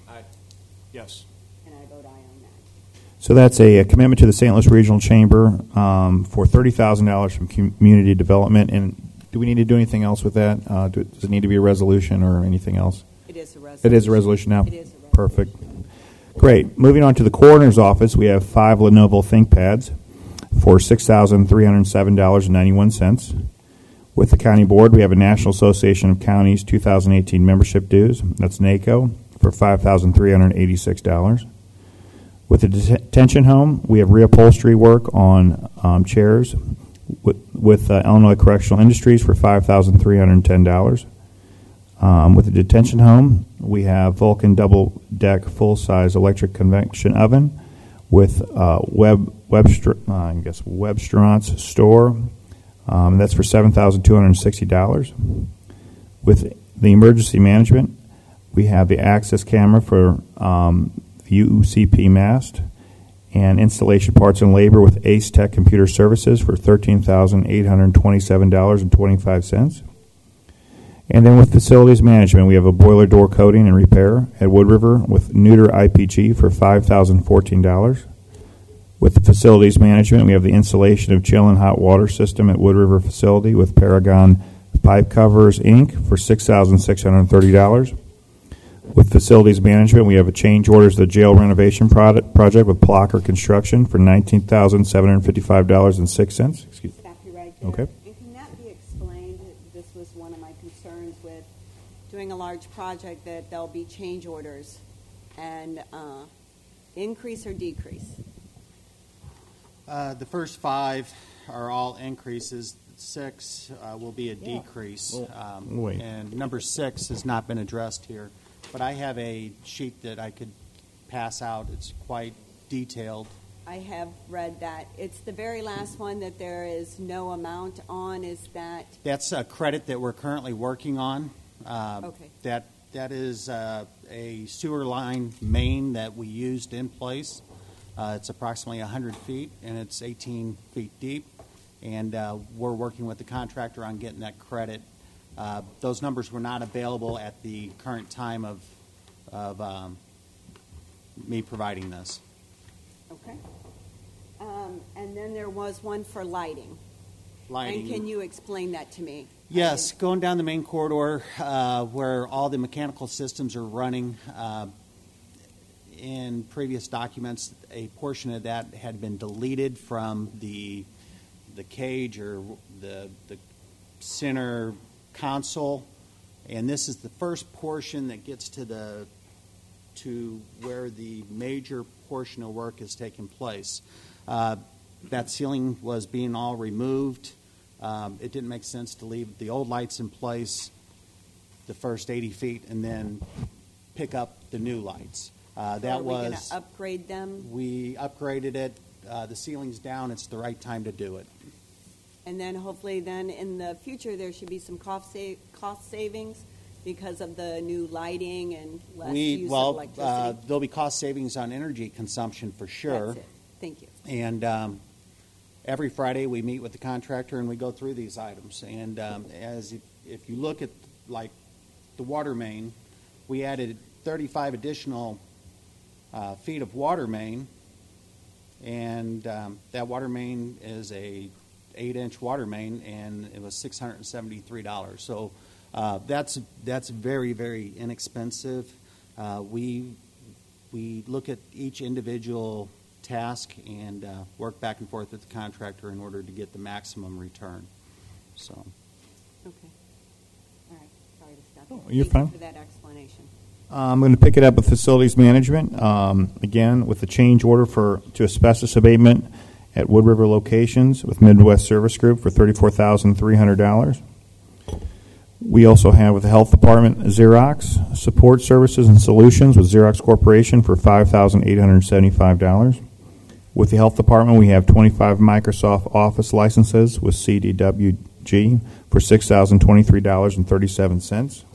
Yes. And I vote aye on that. So that's a, a commitment to the Saint Louis Regional Chamber um, for thirty thousand dollars from community development. And do we need to do anything else with that? Uh, do, does it need to be a resolution or anything else? It is a resolution. It is a resolution now? It is a resolution. Perfect. Great. Moving on to the coroner's office, we have five Lenovo ThinkPads for six thousand three hundred seven dollars and ninety-one cents. With the county board, we have a National Association of Counties two thousand eighteen membership dues. That's NACO for five thousand three hundred eighty-six dollars. With the detention home, we have reupholstery work on um, chairs with, with uh, Illinois Correctional Industries for five thousand three hundred ten dollars. Um, with the detention home, we have Vulcan double-deck full-size electric convection oven with uh, Web Webster, uh, I guess Websterance store. Um, that's for seven thousand two hundred sixty dollars. With the emergency management, we have the access camera for um, the U C P mast and installation parts and labor with Ace Tech Computer Services for thirteen thousand eight hundred twenty-seven dollars and twenty-five cents. And then with facilities management, we have a boiler door coating and repair at Wood River with Neuter I P G for five thousand fourteen dollars. With the facilities management, we have the installation of chill and hot water system at Wood River facility with Paragon Pipe Covers, Incorporated for six thousand six hundred thirty dollars. With facilities management, we have a change orders to the jail renovation product, project with Plocker Construction for nineteen thousand seven hundred fifty-five dollars and six cents. Excuse me. Stop you right there. Okay. And can that be explained? This was one of my concerns with doing a large project, that there'll be change orders and uh, increase or decrease. Uh, the first five are all increases. Six uh, will be a Yeah. decrease. Well, Um, wait. And number six has not been addressed here. But I have a sheet that I could pass out. It's quite detailed I have read that. It's the very last one that there is no amount on. Is that That's a credit that we're currently working on. Uh, Okay. That that is uh, a sewer line main that we used in place. Uh, it's approximately one hundred feet and it's eighteen feet deep, and uh, we're working with the contractor on getting that credit. Uh, those numbers were not available at the current time of of um, me providing this. okay? Um, and then there was one for lighting. Lighting. And can you explain that to me? Yes, going down the main corridor uh, where all the mechanical systems are running. Uh, in previous documents, a portion of that had been deleted from the the cage or the the center console, and this is the first portion that gets to the to where the major portion of work is taking place. Uh, that ceiling was being all removed. Um, it didn't make sense to leave the old lights in place the first eighty feet and then pick up the new lights. Uh, So that are we going was to upgrade them? we upgraded it. Uh, the ceiling's down. It's the right time to do it. And then hopefully then in the future, there should be some cost sa- cost savings because of the new lighting and less we use well, of electricity. uh, there'll be cost savings on energy consumption for sure. That's it. Thank you. And um, every Friday we meet with the contractor and we go through these items. And um, as if, if you look at like the water main, we added thirty-five additional uh, feet of water main, and um, that water main is a eight-inch water main, and it was six hundred and seventy-three dollars. So uh, that's that's very very inexpensive. Uh, we we look at each individual task and uh, work back and forth with the contractor in order to get the maximum return. So Okay. All right. Sorry to stop Oh, you. you're Thank you fine. for that explanation. I'm going to pick it up with facilities management. Um, again, with the change order for to asbestos abatement at Wood River locations with Midwest Service Group for thirty-four thousand three hundred dollars. We also have with the Health Department Xerox Support Services and Solutions with Xerox Corporation for five thousand eight hundred seventy-five dollars. With the Health Department, we have twenty-five Microsoft Office licenses with C D W G for six thousand twenty-three dollars and thirty-seven cents.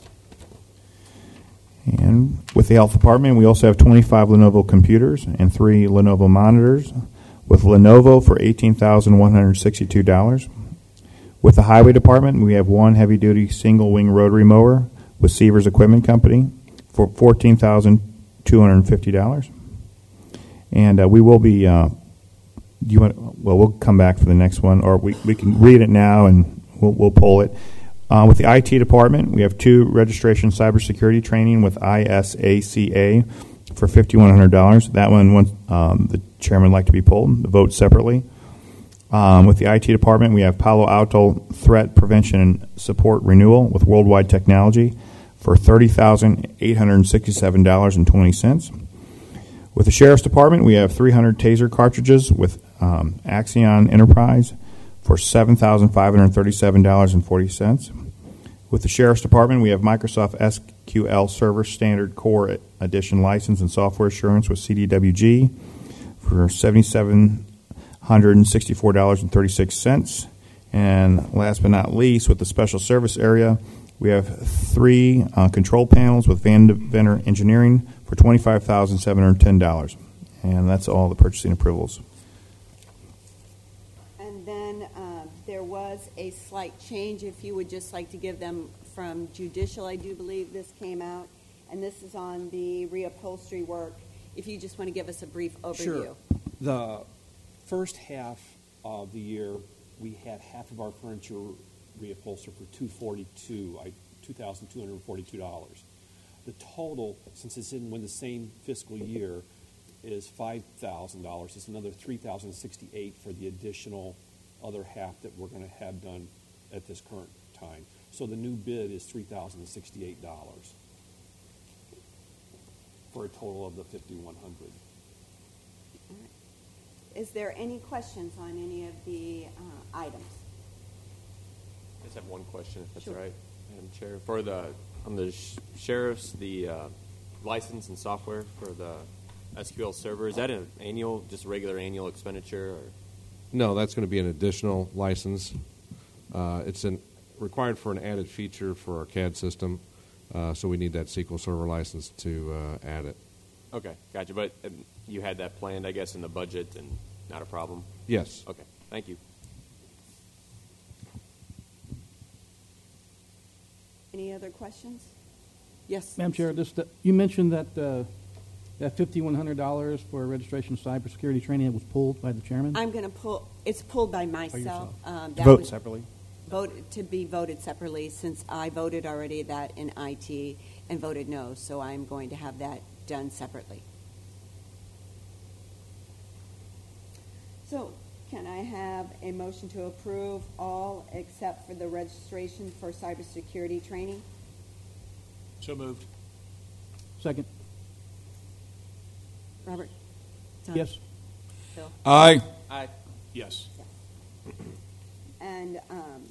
And with the Health Department, we also have twenty-five Lenovo computers and three Lenovo monitors with Lenovo for eighteen thousand one hundred sixty-two dollars. With the Highway Department, we have one heavy-duty single-wing rotary mower with Sievers Equipment Company for fourteen thousand two hundred fifty dollars. And uh, we will be, uh, do you want, well, we'll come back for the next one, or we, we can read it now and we'll, we'll pull it. Uh, with the I T department, we have two registration cybersecurity training with I S A C A for five thousand one hundred dollars. That one, one um, the chairman would like to be pulled, the vote separately. Um, with the I T department, we have Palo Alto Threat Prevention and Support Renewal with Worldwide Technology for thirty thousand eight hundred sixty-seven dollars and twenty cents. With the Sheriff's Department, we have three hundred taser cartridges with um, Axion Enterprise for seven thousand five hundred thirty-seven dollars and forty cents. With the Sheriff's Department, we have Microsoft S Q L Server Standard Core Edition license and software assurance with C D W G for seven thousand seven hundred sixty-four dollars and thirty-six cents. And last but not least, with the Special Service area, we have three uh, control panels with Van Venner Engineering for twenty-five thousand seven hundred ten dollars. And that's all the purchasing approvals. And then uh, there was a slight change, if you would just like to give them from judicial, I do believe this came out, and this is on the reupholstery work. If you just want to give us a brief overview. Sure. The first half of the year, we had half of our furniture reupholstered for two forty-two, I, two thousand two hundred forty-two dollars. The total, since it's in when the same fiscal year, is five thousand dollars. It's another three thousand sixty-eight for the additional other half that we're going to have done at this current time. So the new bid is three thousand sixty-eight dollars for a total of the fifty-one hundred. Is there any questions on any of the uh, items? I just have one question, if that's Sure. all right, Madam Chair. For the, on the sh- sheriff's, the uh, license and software for the S Q L Server, is that an annual, just a regular annual expenditure? Or? No, that's going to be an additional license. Uh, it's an, required for an added feature for our C A D system, uh, so we need that S Q L Server license to uh, add it. Okay, gotcha. But uh, you had that planned, I guess, in the budget and not a problem? Yes. Okay, thank you. Any other questions? Yes. Madam Chair, this, the, you mentioned that uh, that fifty-one hundred dollars for registration of cybersecurity training was pulled by the chairman? I'm going to pull, it's pulled by myself. yourself. Um, that Vote was separately. Vote, to be voted separately, since I voted already that in I T and voted no, so I'm going to have that done separately. So, can I have a motion to approve all except for the registration for cybersecurity training? So moved. Second. Robert? Tom? Yes. Phil? Aye. Aye. Yes. And um,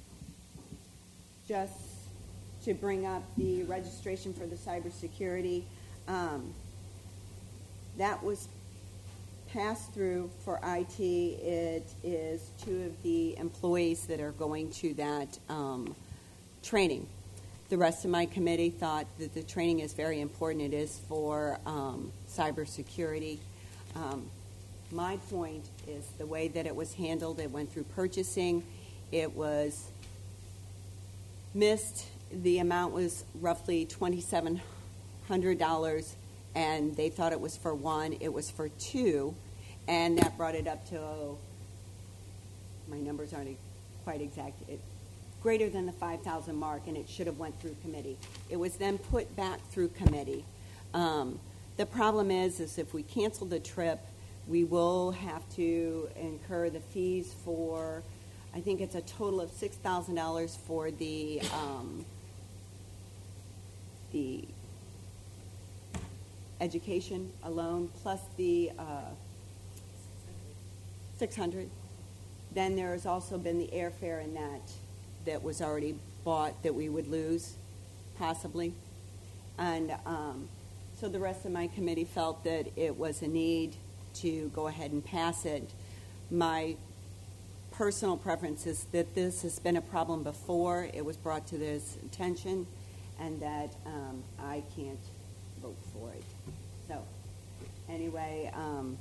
just to bring up the registration for the cybersecurity, um, that was passed through for I T. It is two of the employees that are going to that um, training. The rest of my committee thought that the training is very important. It is for um, cybersecurity. Um, my point is the way that it was handled. It went through purchasing. It was missed. The amount was roughly twenty-seven hundred dollars, and they thought it was for one. It was for two, and that brought it up to, oh, my numbers aren't quite exact. It, greater than the five thousand mark, and it should have went through committee. It was then put back through committee. Um, the problem is, is if we cancel the trip, we will have to incur the fees for, I think it's a total of six thousand dollars for the um, the education alone, plus the uh, six hundred. Then there has also been the airfare in that that was already bought that we would lose, possibly. And um, so the rest of my committee felt that it was a need to go ahead and pass it. My personal preference is that this has been a problem before. It was brought to this attention, and that um, I can't vote for it. So anyway, um,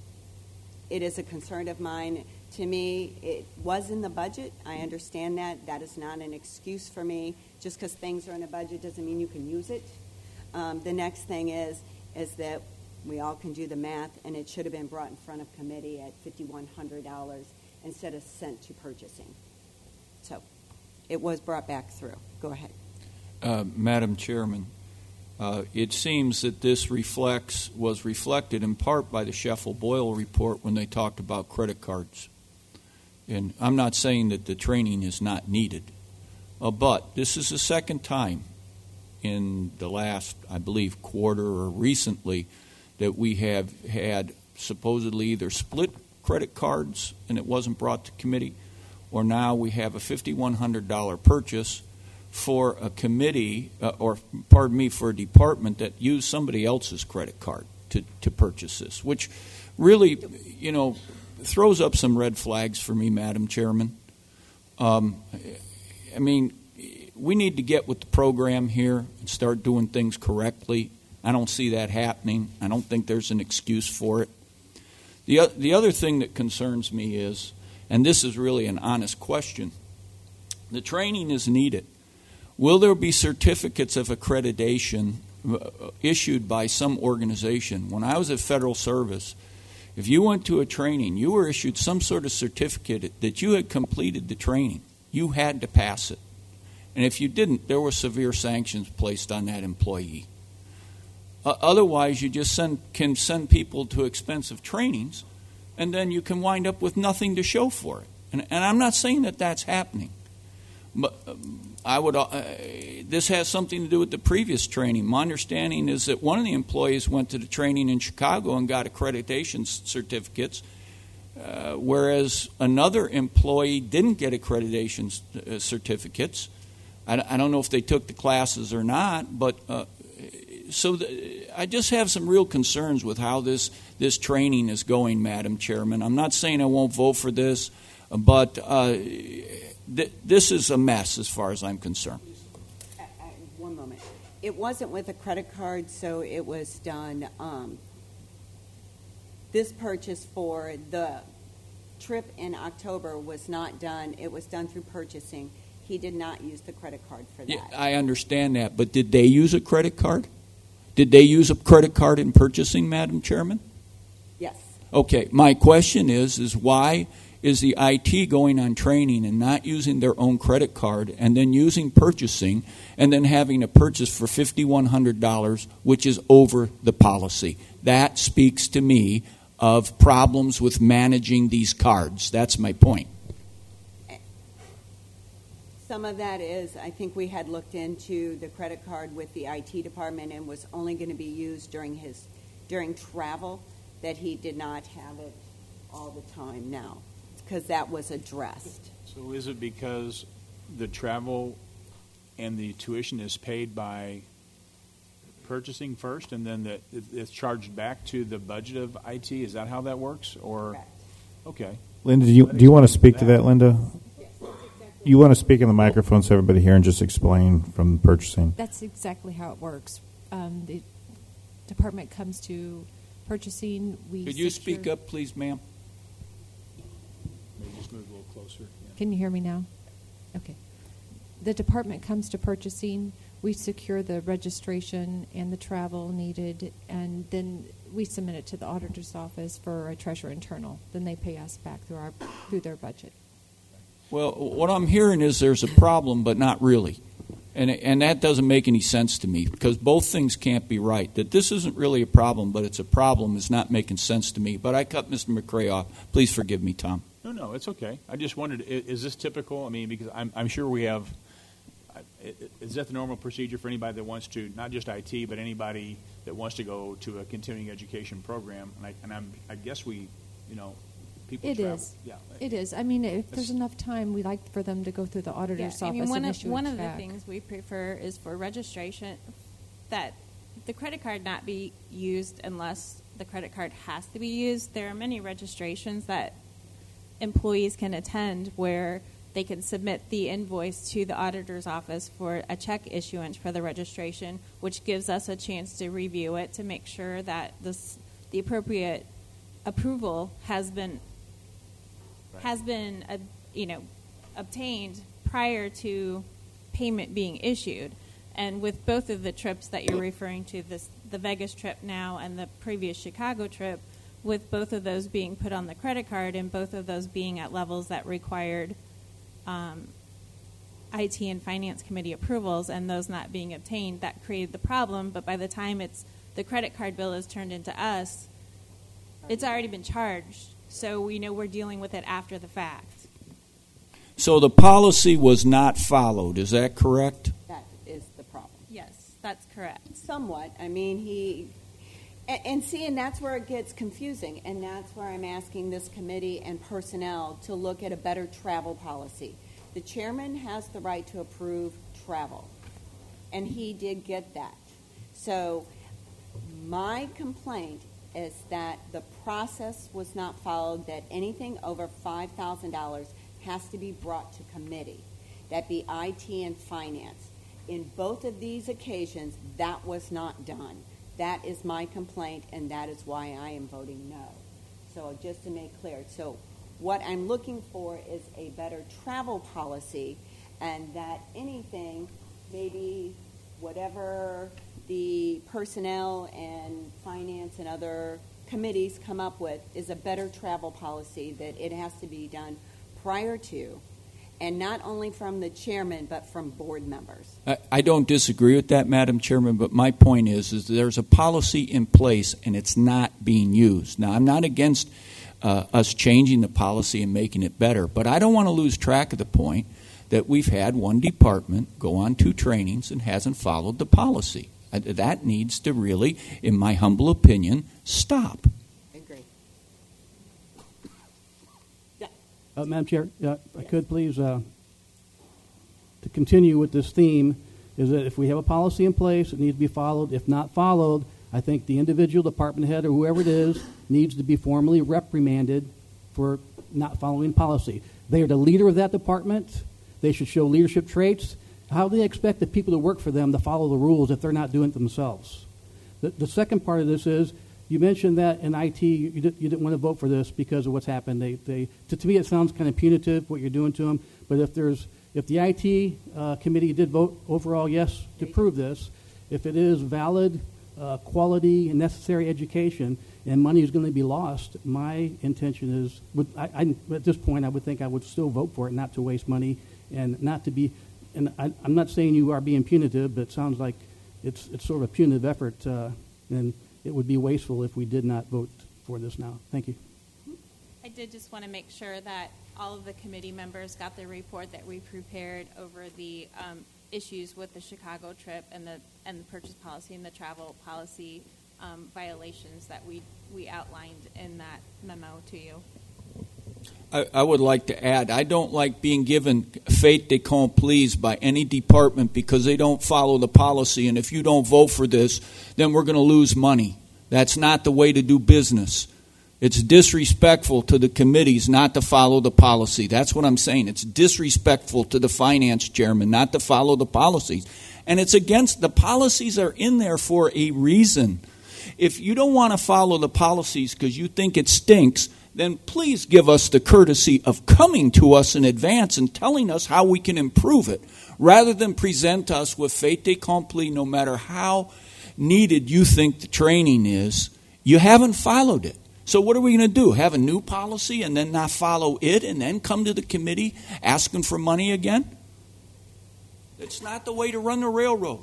it is a concern of mine. To me, it was in the budget. I understand that. That is not an excuse for me. Just because things are in a budget doesn't mean you can use it. Um, the next thing is, is that we all can do the math, and it should have been brought in front of committee at fifty-one hundred dollars instead of sent to purchasing. So it was brought back through. Go ahead. Uh, Madam Chairman, uh, it seems that this reflects was reflected in part by the Sheffield Boyle report when they talked about credit cards. And I'm not saying that the training is not needed, uh, but this is the second time in the last, I believe, quarter or recently that we have had supposedly either split credit cards and it wasn't brought to committee, or now we have a fifty-one hundred dollars purchase for a committee, uh, or pardon me, for a department that used somebody else's credit card to, to purchase this, which really, you know, throws up some red flags for me, Madam Chairman. Um, I mean, we need to get with the program here and start doing things correctly. I don't see that happening. I don't think there's an excuse for it. The, the other thing that concerns me is, and this is really an honest question, the training is needed. Will there be certificates of accreditation issued by some organization? When I was at Federal Service, if you went to a training, you were issued some sort of certificate that you had completed the training. You had to pass it. And if you didn't, there were severe sanctions placed on that employee. Uh, otherwise, you just send, can send people to expensive trainings, and then you can wind up with nothing to show for it. And, and I'm not saying that that's happening. But I would. Uh, this has something to do with the previous training. My understanding is that one of the employees went to the training in Chicago and got accreditation certificates, uh, whereas another employee didn't get accreditation certificates. I, I don't know if they took the classes or not, but uh, so the, I just have some real concerns with how this, this training is going, Madam Chairman. I'm not saying I won't vote for this, but uh, th- this is a mess as far as I'm concerned. Uh, uh, one moment. It wasn't with a credit card, so it was done. Um, this purchase for the trip in October was not done. It was done through purchasing. He did not use the credit card for that. Yeah, I understand that, but did they use a credit card? Did they use a credit card in purchasing, Madam Chairman? Yes. Okay, my question is, is why is the I T going on training and not using their own credit card and then using purchasing and then having a purchase for five thousand one hundred dollars, which is over the policy? That speaks to me of problems with managing these cards. That's my point. Some of that is, I think we had looked into the credit card with the I T department and was only going to be used during his, during travel, that he did not have it all the time now, because that was addressed. So is it because the travel and the tuition is paid by purchasing first, and then the, it's charged back to the budget of I T? Is that how that works? Or Correct. Okay. Linda, do you do you want to speak to that, Linda? You want to speak in the microphone so everybody here and just explain from purchasing? That's exactly how it works. Um, the department comes to purchasing. We Could you secure- speak up, please, ma'am? Maybe just move a little closer. Yeah. Can you hear me now? Okay. The department comes to purchasing. We secure the registration and the travel needed, and then we submit it to the auditor's office for a treasurer internal. Then they pay us back through our through their budget. Well, what I'm hearing is there's a problem, but not really. And, and that doesn't make any sense to me, because both things can't be right. That this isn't really a problem, but it's a problem is not making sense to me. But I cut Mister McCray off. Please forgive me, Tom. No, no, it's okay. I just wondered, i- is this typical? I mean, because I'm, I'm sure we have, I- i- is that the normal procedure for anybody that wants to, not just I T, but anybody that wants to go to a continuing education program? And I, and I'm, I guess we, you know, people It travel. is. Yeah. It is. I mean, if there's enough time, we like for them to go through the Yeah, auditor's I office mean, one and of, issue one a of the check. things we prefer is for registration that the credit card not be used unless the credit card has to be used. There are many registrations that employees can attend where they can submit the invoice to the auditor's office for a check issuance for the registration, which gives us a chance to review it to make sure that this, the appropriate approval has been has been, uh, you know, obtained prior to payment being issued. And with both of the trips that you're referring to, this the Vegas trip now and the previous Chicago trip, with both of those being put on the credit card and both of those being at levels that required um, I T and Finance Committee approvals, and those not being obtained, that created the problem. But by the time it's the credit card bill is turned into us, it's already been charged. So we know we're dealing with it after the fact. So the policy was not followed. Is that correct? That is the problem. Yes, that's correct. Somewhat. I mean, he, and, and see, and that's where it gets confusing, and that's where I'm asking this committee and personnel to look at a better travel policy. The chairman has the right to approve travel, and he did get that. So my complaint is that the process was not followed, that anything over five thousand dollars has to be brought to committee. That be I T and finance. In both of these occasions, that was not done. That is my complaint, and that is why I am voting no. So just to make clear, so what I'm looking for is a better travel policy, and that anything, maybe whatever the personnel and finance and other committees come up with, is a better travel policy, that it has to be done prior to, and not only from the chairman, but from board members. I, I don't disagree with that, Madam Chairman, but my point is, is there's a policy in place and it's not being used. Now, I'm not against uh, us changing the policy and making it better, but I don't want to lose track of the point that we've had one department go on two trainings and hasn't followed the policy. Uh, that needs to really, in my humble opinion, stop. I agree. Uh, Madam Chair, uh, if I could please, uh, to continue with this theme, is that if we have a policy in place, it needs to be followed. If not followed, I think the individual department head or whoever it is needs to be formally reprimanded for not following policy. They are the leader of that department. They should show leadership traits. How do they expect the people that work for them to follow the rules if they're not doing it themselves? The, the second part of this is, you mentioned that in I T you, did, you didn't want to vote for this because of what's happened. They, they, to, to me, it sounds kind of punitive what you're doing to them. But if there's, if the I T uh, committee did vote overall yes to prove this, if it is valid, uh, quality, and necessary education, and money is going to be lost, my intention is, would, I, I, at this point, I would think I would still vote for it, not to waste money and not to be. And I, I'm not saying you are being punitive, but it sounds like it's it's sort of a punitive effort, uh, and it would be wasteful if we did not vote for this now. Thank you. I did just want to make sure that all of the committee members got the report that we prepared over the um, issues with the Chicago trip and the and the purchase policy and the travel policy um, violations that we we outlined in that memo to you. I, I would like to add, I don't like being given fait accompli by any department because they don't follow the policy, and if you don't vote for this, then we're going to lose money. That's not the way to do business. It's disrespectful to the committees not to follow the policy. That's what I'm saying. It's disrespectful to the finance chairman not to follow the policies. And it's against, the policies are in there for a reason. If you don't want to follow the policies because you think it stinks, then please give us the courtesy of coming to us in advance and telling us how we can improve it, rather than present us with fait accompli no matter how needed you think the training is. You haven't followed it. So what are we going to do? Have a new policy and then not follow it and then come to the committee asking for money again? It's not the way to run the railroad.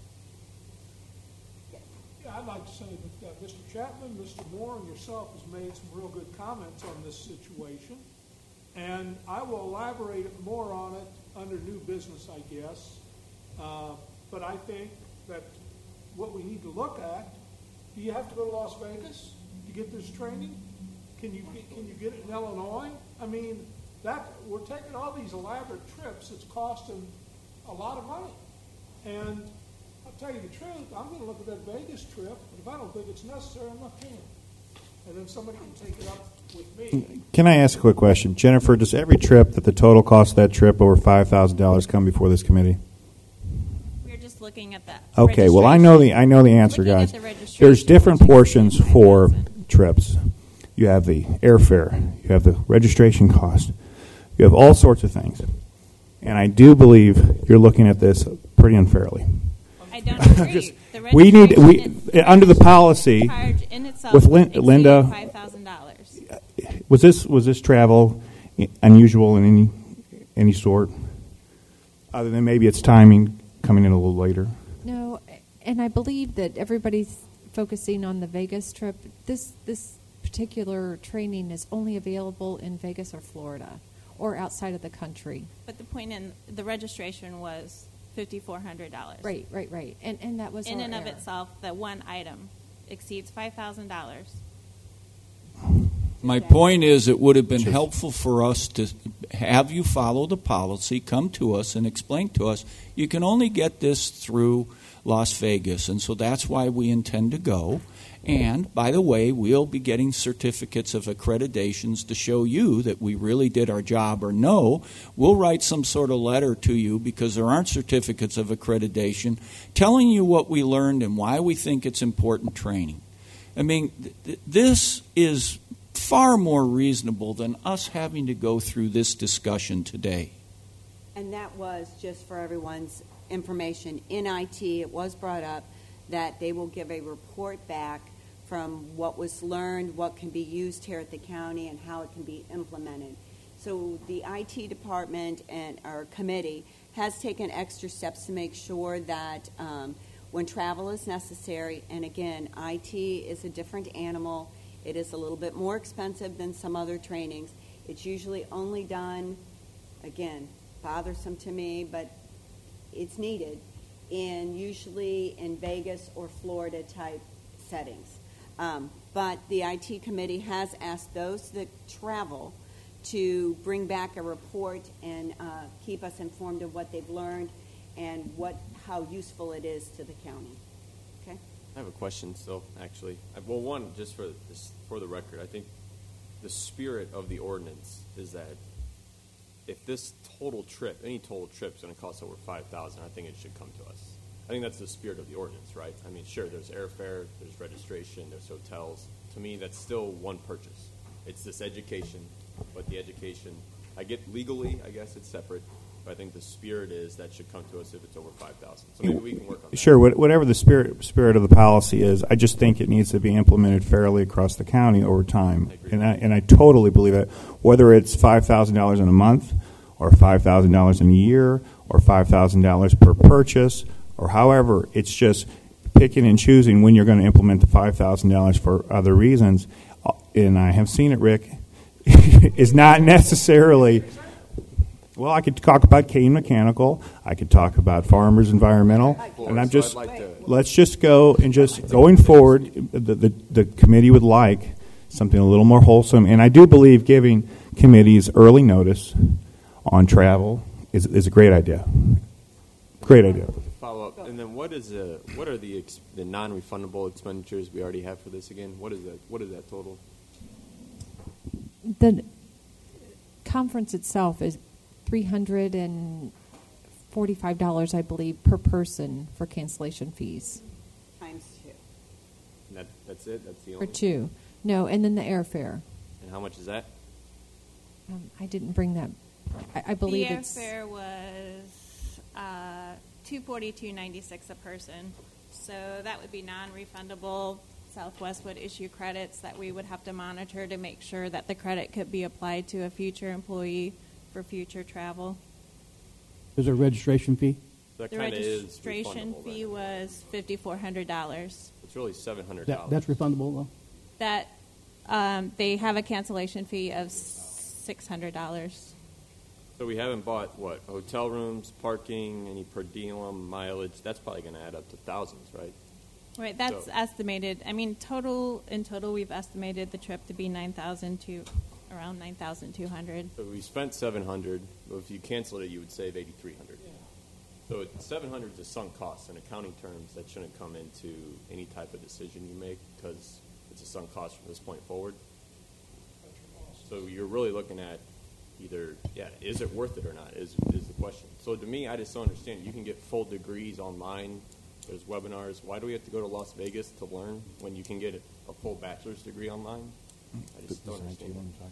Yeah, I'd like to say that uh, Mister Chapman, Mister Moore, and yourself has made some real good comments on this situation. And I will elaborate more on it under new business, I guess. Uh, but I think that what we need to look at, do you have to go to Las Vegas to get this training? Can you get, can you get it in Illinois? I mean, that we're taking all these elaborate trips. It's costing a lot of money. And I'll tell you the truth, I'm going to look at that Vegas trip, but if I don't think it's necessary, I'm not paying. And then somebody can take it up with me. Can I ask a quick question? Jennifer, does every trip that the total cost of that trip over five thousand dollars come before this committee? We're just looking at that. Okay, well, I know the I know the answer, Looking guys. at the registration, There's different which is portions for five thousand. trips. You have the airfare, you have the registration cost, you have all sorts of things. And I do believe you're looking at this pretty unfairly. I don't agree. Just- the we need we registration under the policy charge in itself with Lin, exceeded Linda. five thousand dollars. Was this was this travel unusual in any any sort, other than maybe it's timing coming in a little later? No, and I believe that everybody's focusing on the Vegas trip. This this particular training is only available in Vegas or Florida or outside of the country. But the point in the registration was fifty-four hundred dollars. Right, right, right. And and that was in our and of error. itself, that one item exceeds five thousand dollars. My point is, it would have been helpful for us to have you follow the policy, come to us and explain to us. You can only get this through Las Vegas, and so that's why we intend to go. And, by the way, we'll be getting certificates of accreditations to show you that we really did our job, or no, we'll write some sort of letter to you because there aren't certificates of accreditation telling you what we learned and why we think it's important training. I mean, th- this is far more reasonable than us having to go through this discussion today. And that was, just for everyone's information, in I T, it was brought up that they will give a report back from what was learned, what can be used here at the county, and how it can be implemented. So the I T department and our committee has taken extra steps to make sure that um, when travel is necessary, and again, I T is a different animal. It is a little bit more expensive than some other trainings. It's usually only done, again, bothersome to me, but it's needed, in usually in Vegas or Florida type settings. Um, but the I T committee has asked those that travel to bring back a report and uh, keep us informed of what they've learned. and what, how useful it is to the county. Okay? I have a question still, actually. I- Well, one, just for this, for the record, I think the spirit of the ordinance is that if this total trip, any total trip is going to cost over five thousand, I think it should come to us. I think that's the spirit of the ordinance, right? I mean, sure, there's airfare, there's registration, there's hotels. To me, that's still one purchase. It's this education, but the education, I get legally, I guess it's separate, but I think the spirit is that should come to us if it's over five thousand. So maybe we can work on that. Sure, what- whatever the spirit spirit of the policy is, I just think it needs to be implemented fairly across the county over time. I agree. And I and I totally believe that. Whether it's five thousand dollars in a month, or five thousand dollars in a year, or five thousand dollars per purchase, or however, it's just picking and choosing when you're going to implement the five thousand dollars for other reasons. And I have seen it, Rick, is not necessarily. Well, I could talk about Kane Mechanical. I could talk about Farmers Environmental, and I'm just So I'd like to- let's just go and just going forward. The, the the committee would like something a little more wholesome, and I do believe giving committees early notice on travel is is a great idea. Great idea. Follow up, and then what is the what are the ex, the non-refundable expenditures we already have for this again? What is that? What is that total? The conference itself is three hundred and forty-five dollars, I believe, per person for cancellation fees. Times two. And that that's it. That's the For only. two. No, and then the airfare. And how much is that? Um, I didn't bring that. I, I believe the it's. airfare was uh, two forty two ninety six a person, so that would be non-refundable. Southwest would issue credits that we would have to monitor to make sure that the credit could be applied to a future employee for future travel. Is there a registration fee? That The kind of is registration refundable, fee then. was five four hundred dollars. It's really seven hundred That, dollars. that's refundable, though? That um, they have a cancellation fee of six hundred dollars. So we haven't bought what hotel rooms, parking, any per diem mileage. That's probably going to add up to thousands, right? Right, that's So- estimated. I mean, total in total, we've estimated the trip to be nine thousand to around nine thousand two hundred. So we spent seven hundred. But if you canceled it, you would save eighty three hundred. So it- seven hundred is a sunk cost in accounting terms. That shouldn't come into any type of decision you make because it's a sunk cost from this point forward. So you're really looking at either, yeah, is it worth it or not? Is is the question. So to me, I just don't understand. You can get full degrees online. There's webinars. Why do we have to go to Las Vegas to learn when you can get a, a full bachelor's degree online? I just don't understand.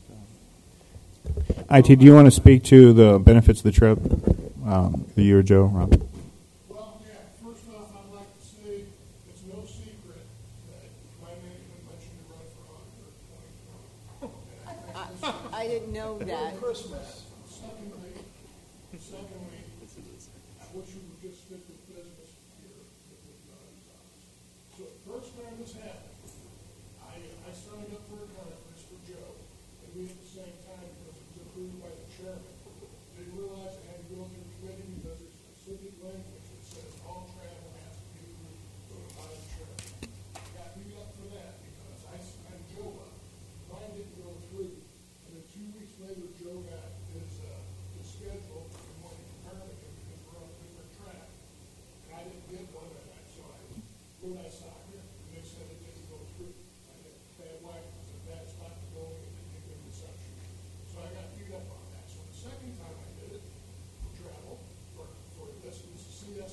I T, do you want to speak to the benefits of the trip? Um, the year, Joe, Rob? Well, yeah, first off, I'd like to say it's no secret that my management mentioned to run for auditor in twenty twenty. I didn't know that. Christmas. Secondly, secondly, I wish we would just stick with business here with the auditor's office. So the first time this happened, I, I signed up for a conference for Joe, and we at the same time, because it was approved by the chairman, didn't realize I had to go through the committee because there's specific language that says all travel has to be approved by the chairman. I got beat up for that because I signed Joe up. Mine didn't go through. And then two weeks later, Joe got his, uh, his schedule and went to compare it because we're on a different track. And I didn't get one, and I, so I, when I saw it, and they said it didn't go through. I had bad luck, it was a bad spot to go, and it didn't give me reception. So I got beat up on that. So the second time I did it, for travel, for, for this, was to see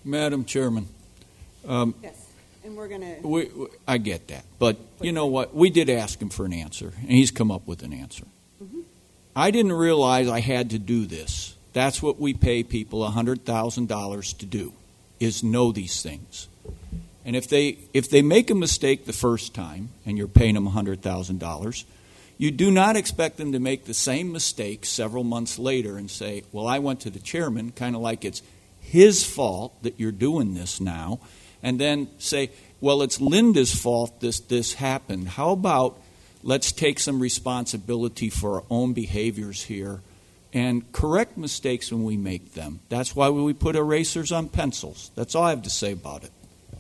Madam Chairman, um, Yes, and we're going to, we, we, I get that. But you know what? We did ask him for an answer, and he's come up with an answer. Mhm. I didn't realize I had to do this. That's what we pay people one hundred thousand dollars to do, is know these things. And if they if they make a mistake the first time, and you're paying them one hundred thousand dollars, you do not expect them to make the same mistake several months later and say, well, I went to the chairman, kind of like it's his fault that you're doing this now, and then say, well, it's Linda's fault this this happened. How about let's take some responsibility for our own behaviors here and correct mistakes when we make them. That's why we put erasers on pencils. That's all I have to say about it.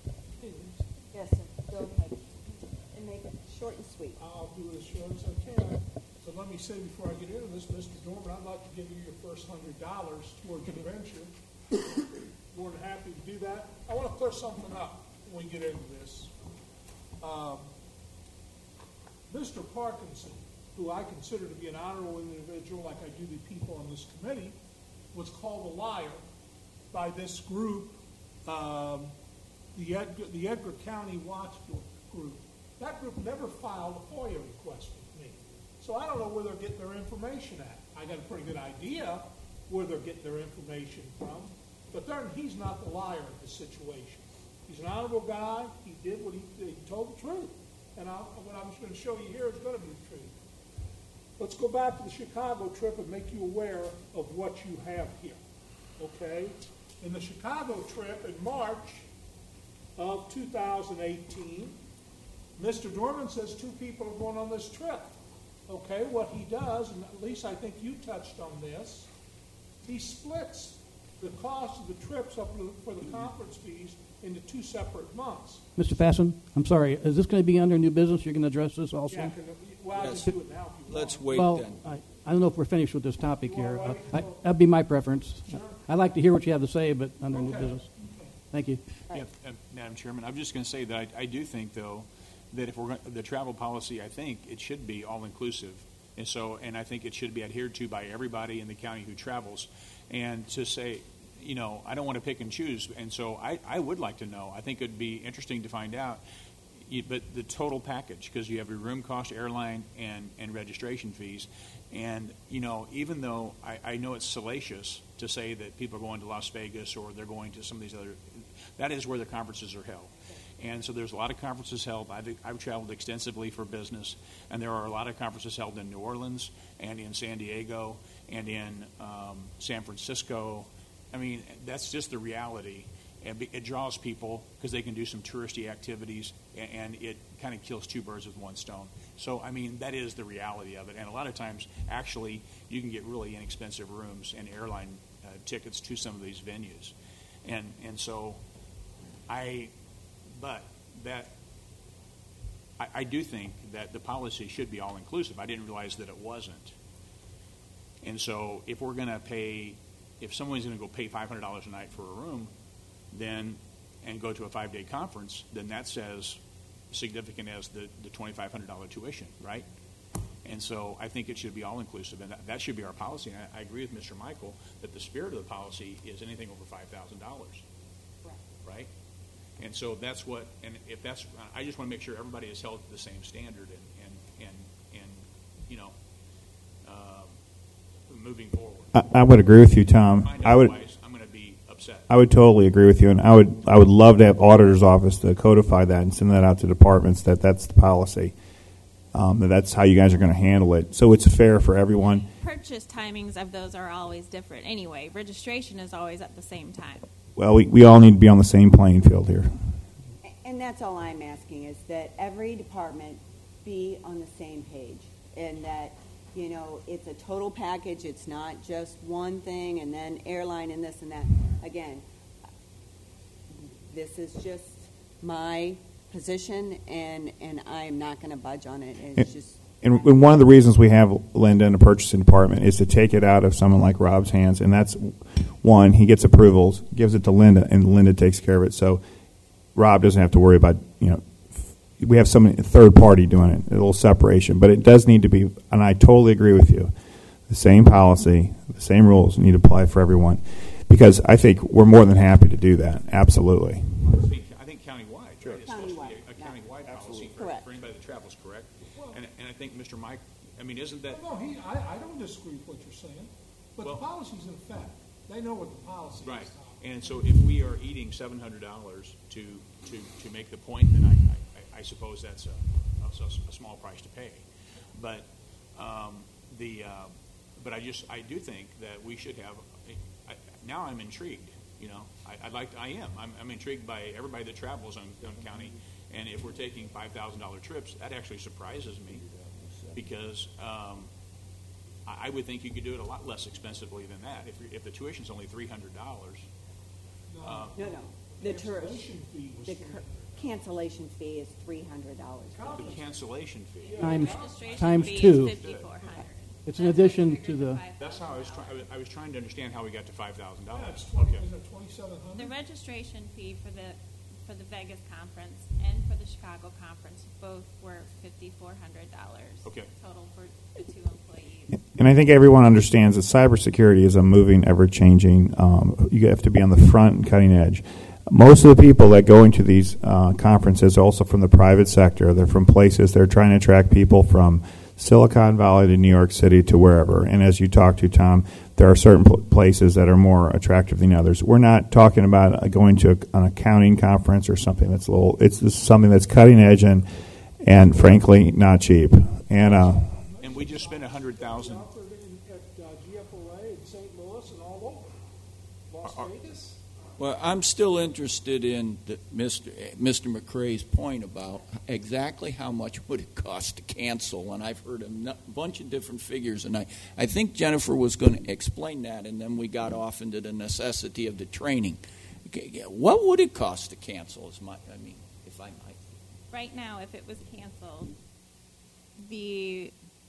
yes, sir, go ahead, and make it short and sweet. I'll do it as short as I can. So let me say before I get into this, Mister Dorman, I'd like to give you your first hundred dollars towards your venture. More than happy to do that. I want to clear something up when we get into this. Um, Mister Parkinson, who I consider to be an honorable individual like I do the people on this committee, was called a liar by this group, um, the, Edgar, the Edgar County Watchdog Group. That group never filed a FOIA request with me. So I don't know where they're getting their information at. I got a pretty good idea where they're getting their information from, but they're, he's not the liar in this situation. He's an honorable guy. He did what he, he told the truth. And I'll, what I'm going to show you here is going to be the truth. Let's go back to the Chicago trip and make you aware of what you have here, okay? In the Chicago trip in March of two thousand eighteen, Mister Dorman says two people are going on this trip. Okay, what he does, and at least I think you touched on this, he splits the cost of the trips up for the conference fees into two separate months. Mister Fasson, I'm sorry, is this going to be under new business? You're going to address this also? Yeah, can, well, I'll Yes. just do it now if you Let's want. wait Well, then. I, I don't know if we're finished with this topic You here. wanna Uh, wait? I, that'd be my preference. Sure. I'd like to hear what you have to say, but under new Okay. business. Thank you. Yeah, uh, Madam Chairman, I'm just going to say that I, I do think, though, that if we're going, the travel policy, I think it should be all-inclusive. And so, and I think it should be adhered to by everybody in the county who travels. And to say, you know, I don't want to pick and choose. And so I, I would like to know. I think it would be interesting to find out. You, but the total package, because you have your room cost, airline, and, and registration fees. And, you know, even though I, I know it's salacious to say that people are going to Las Vegas or they're going to some of these other, that is where the conferences are held. And so there's a lot of conferences held. I've, I've traveled extensively for business, and there are a lot of conferences held in New Orleans and in San Diego and in um, San Francisco. I mean, that's just the reality. And it draws people because they can do some touristy activities, and, and it kind of kills two birds with one stone. So, I mean, that is the reality of it. And a lot of times, actually, you can get really inexpensive rooms and airline uh, tickets to some of these venues. And and so, I, but that, I, I do think that the policy should be all-inclusive. I didn't realize that it wasn't. And so, if we're going to pay, if someone's going to go pay five hundred dollars a night for a room, then and go to a five-day conference, then that's as significant as the, the twenty-five hundred dollars tuition, right? And so I think it should be all-inclusive, and that, that should be our policy. And I, I agree with Mister Michael that the spirit of the policy is anything over five thousand dollars, right? And so that's what, and if that's, I just want to make sure everybody is held to the same standard and, and, and, and you know, uh, moving forward. I, I would agree with you, Tom. Find I would. otherwise, I'm going to be upset. I would totally agree with you, and I would I would love to have auditor's office to codify that and send that out to departments that that's the policy, um, that that's how you guys are going to handle it, so it's fair for everyone. Purchase timings of those are always different anyway. Registration is always at the same time. Well, we, we all need to be on the same playing field here. And that's all I'm asking, is that every department be on the same page, and that, you know, it's a total package. It's not just one thing and then airline and this and that. Again, this is just my position, and, and I'm not going to budge on it. It's just... And, and one of the reasons we have Linda in the purchasing department is to take it out of someone like Rob's hands, and that's one, he gets approvals, gives it to Linda, and Linda takes care of it. So Rob doesn't have to worry about, you know, we have some third party doing it, a little separation. But it does need to be, and I totally agree with you, the same policy, the same rules need to apply for everyone. because I think we're more than happy to do that. Absolutely. I think, I think countywide, right? It's supposed to be a, a countywide policy for, Correct. for anybody that travels, correct? And, and I think Mister Mike, I mean, isn't that? No, he, I, I don't disagree with what you're saying, but Well- the policy's in effect. They know what the policy is. Right. Tom. And so if we are eating seven hundred dollars to, to, to make the point, then I, I, I suppose that's a, that's a, a small price to pay. But, um, the, uh, but I just, I do think that we should have, I, now I'm intrigued, you know. I, I'd like, to, I am, I'm, I'm intrigued by everybody that travels on, on county. And if we're taking five thousand dollar trips, that actually surprises me because, um, I, I would think you could do it a lot less expensively than that. If, you're- if the tuition's only three hundred dollars. Uh, No, no. The tourist, Cancellation fee was the three cur- hundred. cancellation fee is three hundred dollars. The cancellation fee. Times, Registration times fee is two. fifty-four hundred. It's in addition to the, That's how I was trying, I was trying to understand how we got to five thousand Yeah, dollars. it's twenty, Okay. isn't it twenty-seven The hundred? registration fee for the, for the Vegas conference and for the Chicago conference, both were fifty-four hundred dollars. Okay. Total for the two employees. And I think everyone understands that cybersecurity is a moving, ever-changing. Um, you have to be on the front and cutting edge. Most of the people that go into these uh, conferences are also from the private sector. They're from places. They're trying to attract people from Silicon Valley to New York City to wherever. And as you talked to, Tom, there are certain pl- places that are more attractive than others. We're not talking about uh, going to a, an accounting conference or something that's a little. It's just something that's cutting edge and, and frankly, not cheap. And uh, And we just spent a hundred thousand. Offered in, at uh, G F O A in Saint Louis and all over. Las Are- are- Vegas? Well, I'm still interested in the, Mister Mister McCrae's point about exactly how much would it cost to cancel, and I've heard a n- bunch of different figures, and I, I think Jennifer was going to explain that, and then we got off into the necessity of the training. Okay, yeah, what would it cost to cancel? Is my, I mean, if I might. Right now, if it was canceled, the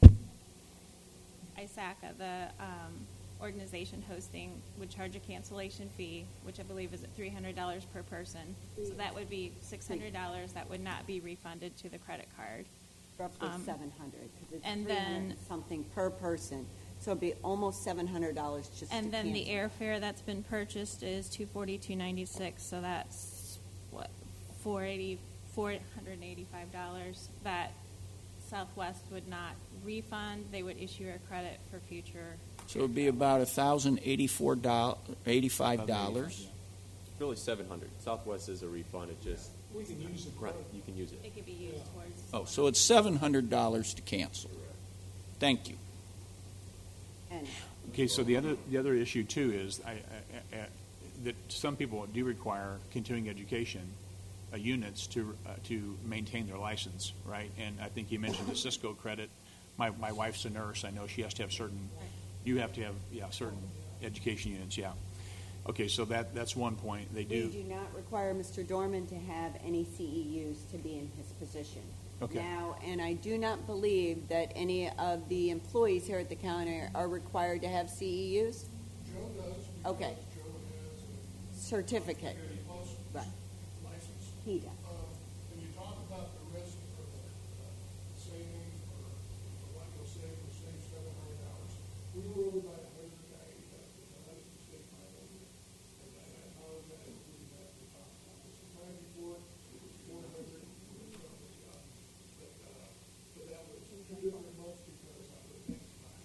I S A C A, the um, organization hosting, would charge a cancellation fee, which I believe is at three hundred dollars per person. So that would be six hundred dollars that would not be refunded to the credit card. Roughly Um, seven hundred, because it's and three hundred then- something per person. So it'd be almost seven hundred dollars just to And then the cancel. airfare that's been purchased is two forty two ninety six. So that's what four eighty four hundred eighty five dollars that Southwest would not refund. They would issue a credit for future. So it would be about one thousand eighty-four dollars, eighty-five dollars. Really seven hundred. Southwest is a refund. It just We can use it. right. You can use it. It could be used towards. Oh, so it's seven hundred dollars to cancel. Thank you. And Okay, so the other, the other issue too is I, I, I, that some people do require continuing education uh, units to, uh, to maintain their license, right? And I think you mentioned the Cisco credit. My, my wife's a nurse. I know she has to have certain, you have to have, yeah, certain education units, yeah. Okay, so that, that's one point. They we do. do not require Mister Dorman to have any C E Us to be in his position. Okay. Now, and I do not believe that any of the employees here at the county are required to have C E Us? Joe does. Okay. Joe has Certificate. a plus Right. license. He does. Uh, When you talk about the risk or the uh, saving or the what you'll save, you'll save seven hundred dollars. We were over by a hundred and eighty thousand. That's a mistake by the way. And I apologize for doing that to talk about this. The time before, it was four hundred. But, uh, but that was two different months because I was next time.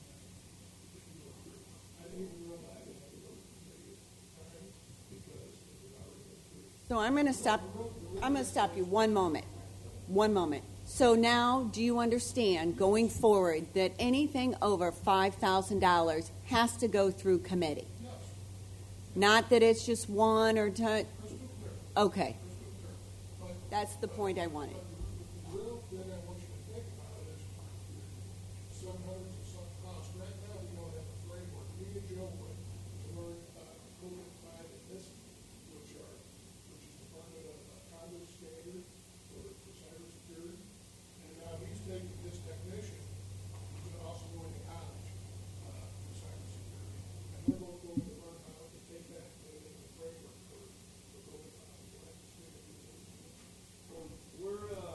I didn't even realize I had to go to the biggest time because it was already approved. So I'm going to stop, I'm going to stop you one moment. One moment. So now, do you understand, going forward, that anything over five thousand dollars has to go through committee? Not that it's just one or two? Okay. That's the point I wanted. The real thing I want you to think about is some hundreds of some costs. Right now, we don't have a framework. Me and Joe went to learn uh, COVID five and this, which are, which is Department of uh, Conduct Standard for, for cybersecurity. And now he's taking this technician, who's also going to college uh, for cybersecurity. And they're both going to learn how to take that and put it in the framework for, for COVID five. So that's the state of the We're uh,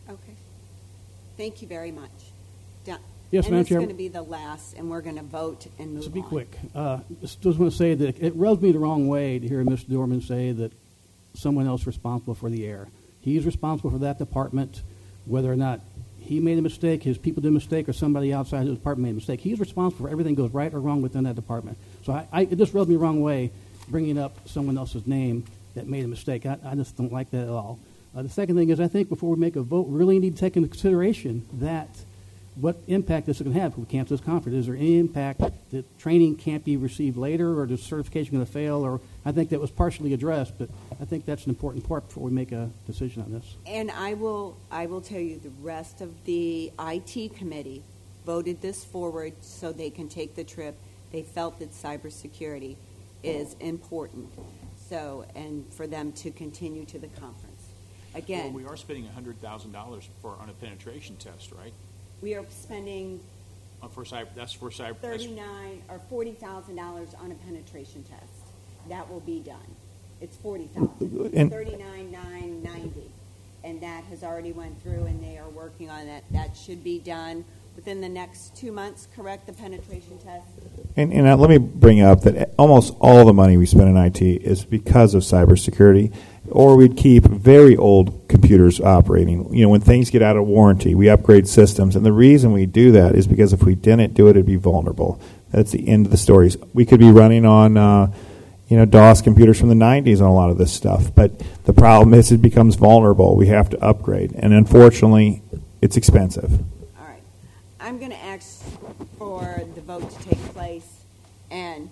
Okay. Thank you very much. Done. Yes, and Madam it's Chair. going to be the last, and we're going to vote and move To be on. quick, uh, just, just want to say that it rubs me the wrong way to hear Mister Dorman say that someone else is responsible for the air. He's responsible for that department, whether or not he made a mistake, his people did a mistake, or somebody outside his department made a mistake. He's responsible for everything goes right or wrong within that department. So I, I, it just rubs me the wrong way bringing up someone else's name that made a mistake. I, I just don't like that at all. Uh, the second thing is I think before we make a vote, we really need to take into consideration that what impact this is going to have if we cancel this conference. Is there any impact that training can't be received later, or the certification going to fail? Or I think that was partially addressed, but I think that's an important part before we make a decision on this. And I will, I will tell you, the rest of the I T committee voted this forward so they can take the trip. They felt that cybersecurity is important, so and for them to continue to the conference. Again, Well, we are spending one hundred thousand dollars for on a penetration test, right? we are spending Uh, for cyber, that's for cyber. that's- thirty-nine or forty thousand dollars on a penetration test. That will be done. It's forty thousand. And- Thirty-nine nine ninety, and that has already went through, and they are working on that. That should be done within the next two months. Correct, the penetration test. And, and uh, let me bring up that almost all the money we spend in I T is because of cybersecurity, or we'd keep very old computers operating. You know, when things get out of warranty, we upgrade systems, and the reason we do that is because if we didn't do it, it'd be vulnerable. That's the end of the stories. We could be running on, uh, you know, DOS computers from the nineties on a lot of this stuff, but the problem is it becomes vulnerable. We have to upgrade, and unfortunately, it's expensive. All right. I'm going to ask for the vote to take place, and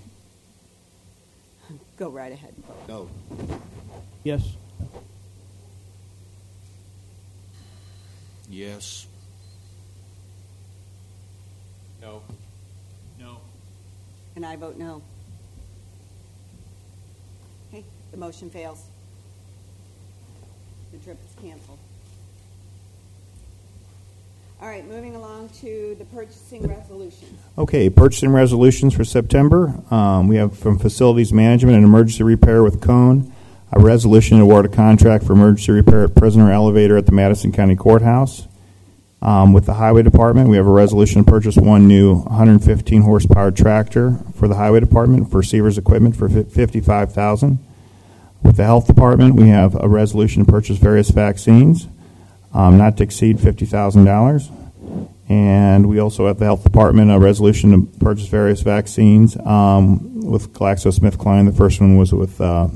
go right ahead and vote. No. Yes. Yes. No. No. And I vote no. Okay, the motion fails. The trip is canceled. All right, moving along to the purchasing resolutions. Okay, purchasing resolutions for September. Um, we have from Facilities Management and Emergency Repair with Cone, a resolution to award a contract for emergency repair at prisoner elevator at the Madison County Courthouse. Um, with the Highway Department, we have a resolution to purchase one new one hundred fifteen horsepower tractor for the Highway Department for Seavers equipment for fifty-five thousand dollars. With the Health Department, we have a resolution to purchase various vaccines, um, not to exceed fifty thousand dollars. And we also have the Health Department, a resolution to purchase various vaccines um, with GlaxoSmithKline. The first one was with uh,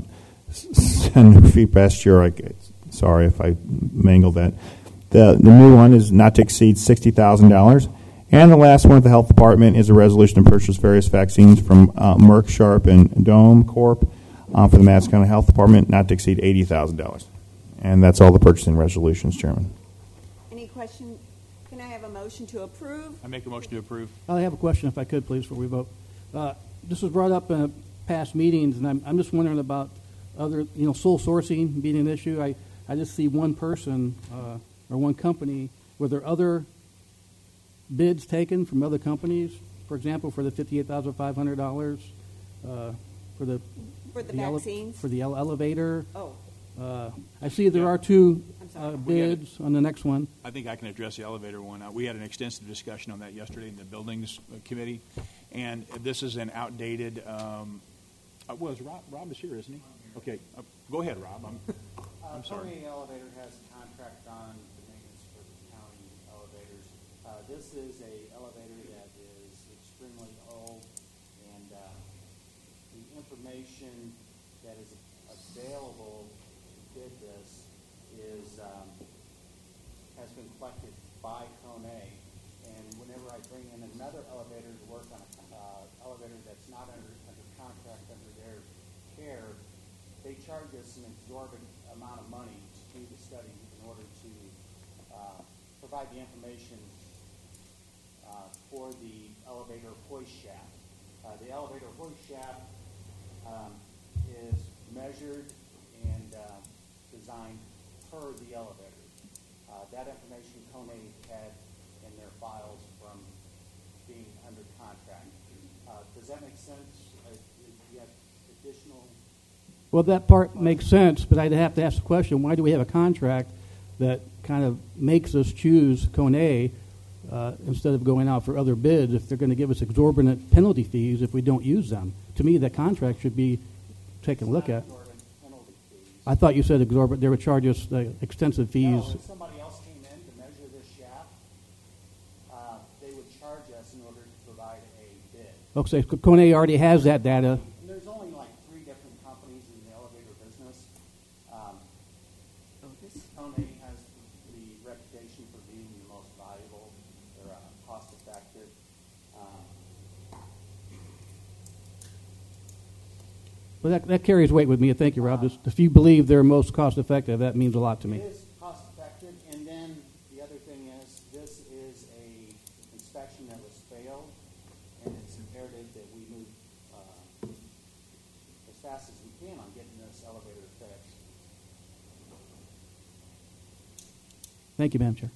Sanofi Pasteur. I, sorry if I mangled that. The, the new one is not to exceed sixty thousand dollars. And the last one with the Health Department is a resolution to purchase various vaccines from uh, Merck, Sharp, and Dome Corp uh, for the Madison County Health Department, not to exceed eighty thousand dollars. And that's all the purchasing resolutions, Chairman. Any question? Can I have a motion to approve? I make a motion to approve. I have a question, if I could, please, before we vote. Uh, this was brought up in past meetings, and I'm, I'm just wondering about other, you know, sole sourcing being an issue. I, I just see one person uh, or one company. Were there other bids taken from other companies, for example, for the fifty-eight thousand five hundred dollars uh, for the For the ele- vaccines? for the ele- elevator? Oh, Uh, I see there are two I'm sorry. uh, We had- bids on the next one. I think I can address the elevator one. Uh, we had an extensive discussion on that yesterday in the Buildings uh, Committee, and this is an outdated. Um, uh, well, is Rob, Rob is here, isn't he? Okay, uh, go ahead, Rob. I'm, I'm sorry. County Elevator has a contract on the maintenance for the county elevators. Uh, this is a elevator that is extremely old, and uh, the information that is available to bid this is um, has been collected by Cone, and whenever I bring in another elevator to work on an uh, elevator that's not under, under contract under their care, they charge us an exorbitant amount of money to do the study in order to uh, provide the information uh, for the elevator hoist shaft. Uh, the elevator hoist shaft um, is measured and uh, designed per the elevator. Uh, that information Cone had in their files from being under contract. Uh, does that make sense? Uh, do you have additional? Well, that part makes sense, but I'd have to ask the question, why do we have a contract that kind of makes us choose Kone uh, instead of going out for other bids if they're going to give us exorbitant penalty fees if we don't use them. To me, that contract should be taken a look at. I thought you said exorbitant. They would charge us uh, extensive fees. No, if somebody else came in to measure this shaft, uh, they would charge us in order to provide a bid. Okay, so Kone already has that data. And there's only like three different companies in the elevator business. Um, Kone has the reputation for being the most valuable. They're uh, cost effective. Um, Well, that, that carries weight with me. Thank you, Rob. Just, if you believe they're most cost effective, that means a lot to me. It is cost effective, and then the other thing is this is a inspection that was failed, and it's imperative that we move uh, as fast as we can on getting this elevator fixed. Thank you, Madam Chair.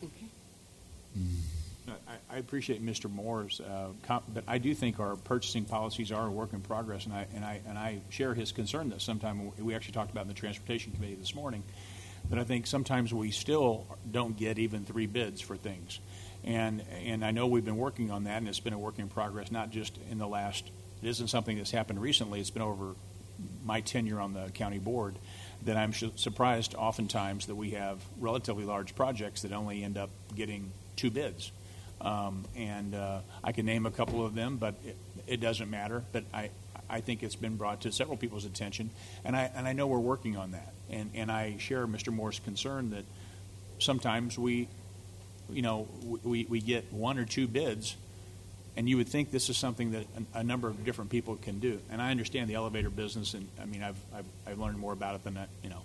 I, I appreciate Mister Moore's, uh, comp, but I do think our purchasing policies are a work in progress, and I and I and I share his concern that sometime we actually talked about in the Transportation Committee this morning, that I think sometimes we still don't get even three bids for things, and and I know we've been working on that, and it's been a work in progress, not just in the last. It isn't something that's happened recently. It's been over my tenure on the county board that I'm sh- surprised oftentimes that we have relatively large projects that only end up getting two bids. Um, and uh, I can name a couple of them, but it, it doesn't matter. But I, I think it's been brought to several people's attention, and I and I know we're working on that. And and I share Mister Moore's concern that sometimes we, you know, we we get one or two bids, and you would think this is something that a, a number of different people can do. And I understand the elevator business, and I mean I've I've, I've learned more about it than that, you know.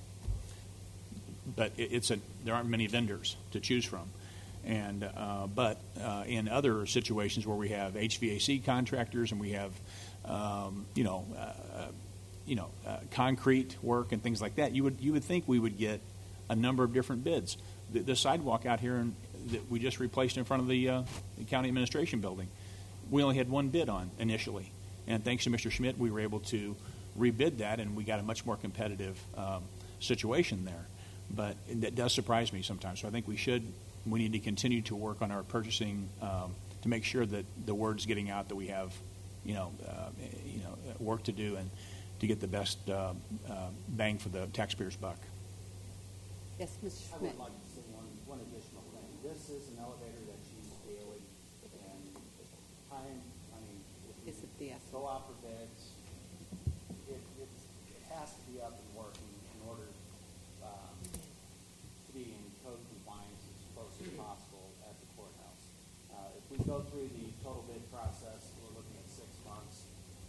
But it, it's a there aren't many vendors to choose from. And uh, but uh, in other situations where we have H V A C contractors and we have, um, you know, uh, you know, uh, concrete work and things like that, you would you would think we would get a number of different bids. The, the sidewalk out here in, that we just replaced in front of the, uh, the county administration building, we only had one bid on initially, and thanks to Mister Schmidt, we were able to rebid that, and we got a much more competitive um, situation there. But that does surprise me sometimes. So I think we should. We need to continue to work on our purchasing um, to make sure that the word's getting out that we have, you know, uh, you know, work to do and to get the best uh, uh, bang for the taxpayer's buck. Yes, Mister I Schmidt. would like to say one, one additional thing. This is an elevator that's used daily, and time, I mean, if Is it the we go out for bids, it, it's, it has to be up and working in order um, to be in code compliance as close as possible at the courthouse. Uh, if we go through the total bid process, we're looking at six months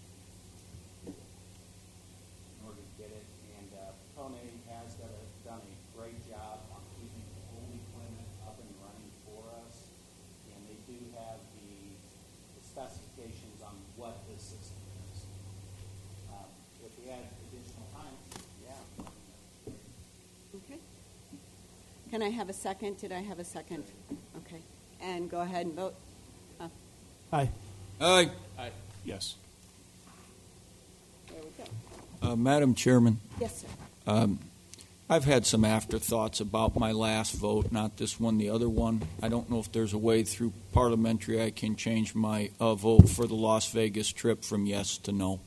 in order to get it. And uh, Kone has done a, done a great job on keeping the old equipment up and running for us. And they do have the, the specifications on what this system is. Um, if we had additional time, yeah. Okay. Can I have a second? Did I have a second? Okay. And go ahead and vote. Uh, Aye. Aye. Aye. Yes. There we go. Uh, Madam Chairman, Yes, sir. um, I've had some afterthoughts about my last vote, not this one, the other one. I don't know if there's a way through parliamentary I can change my uh, vote for the Las Vegas trip from yes to no.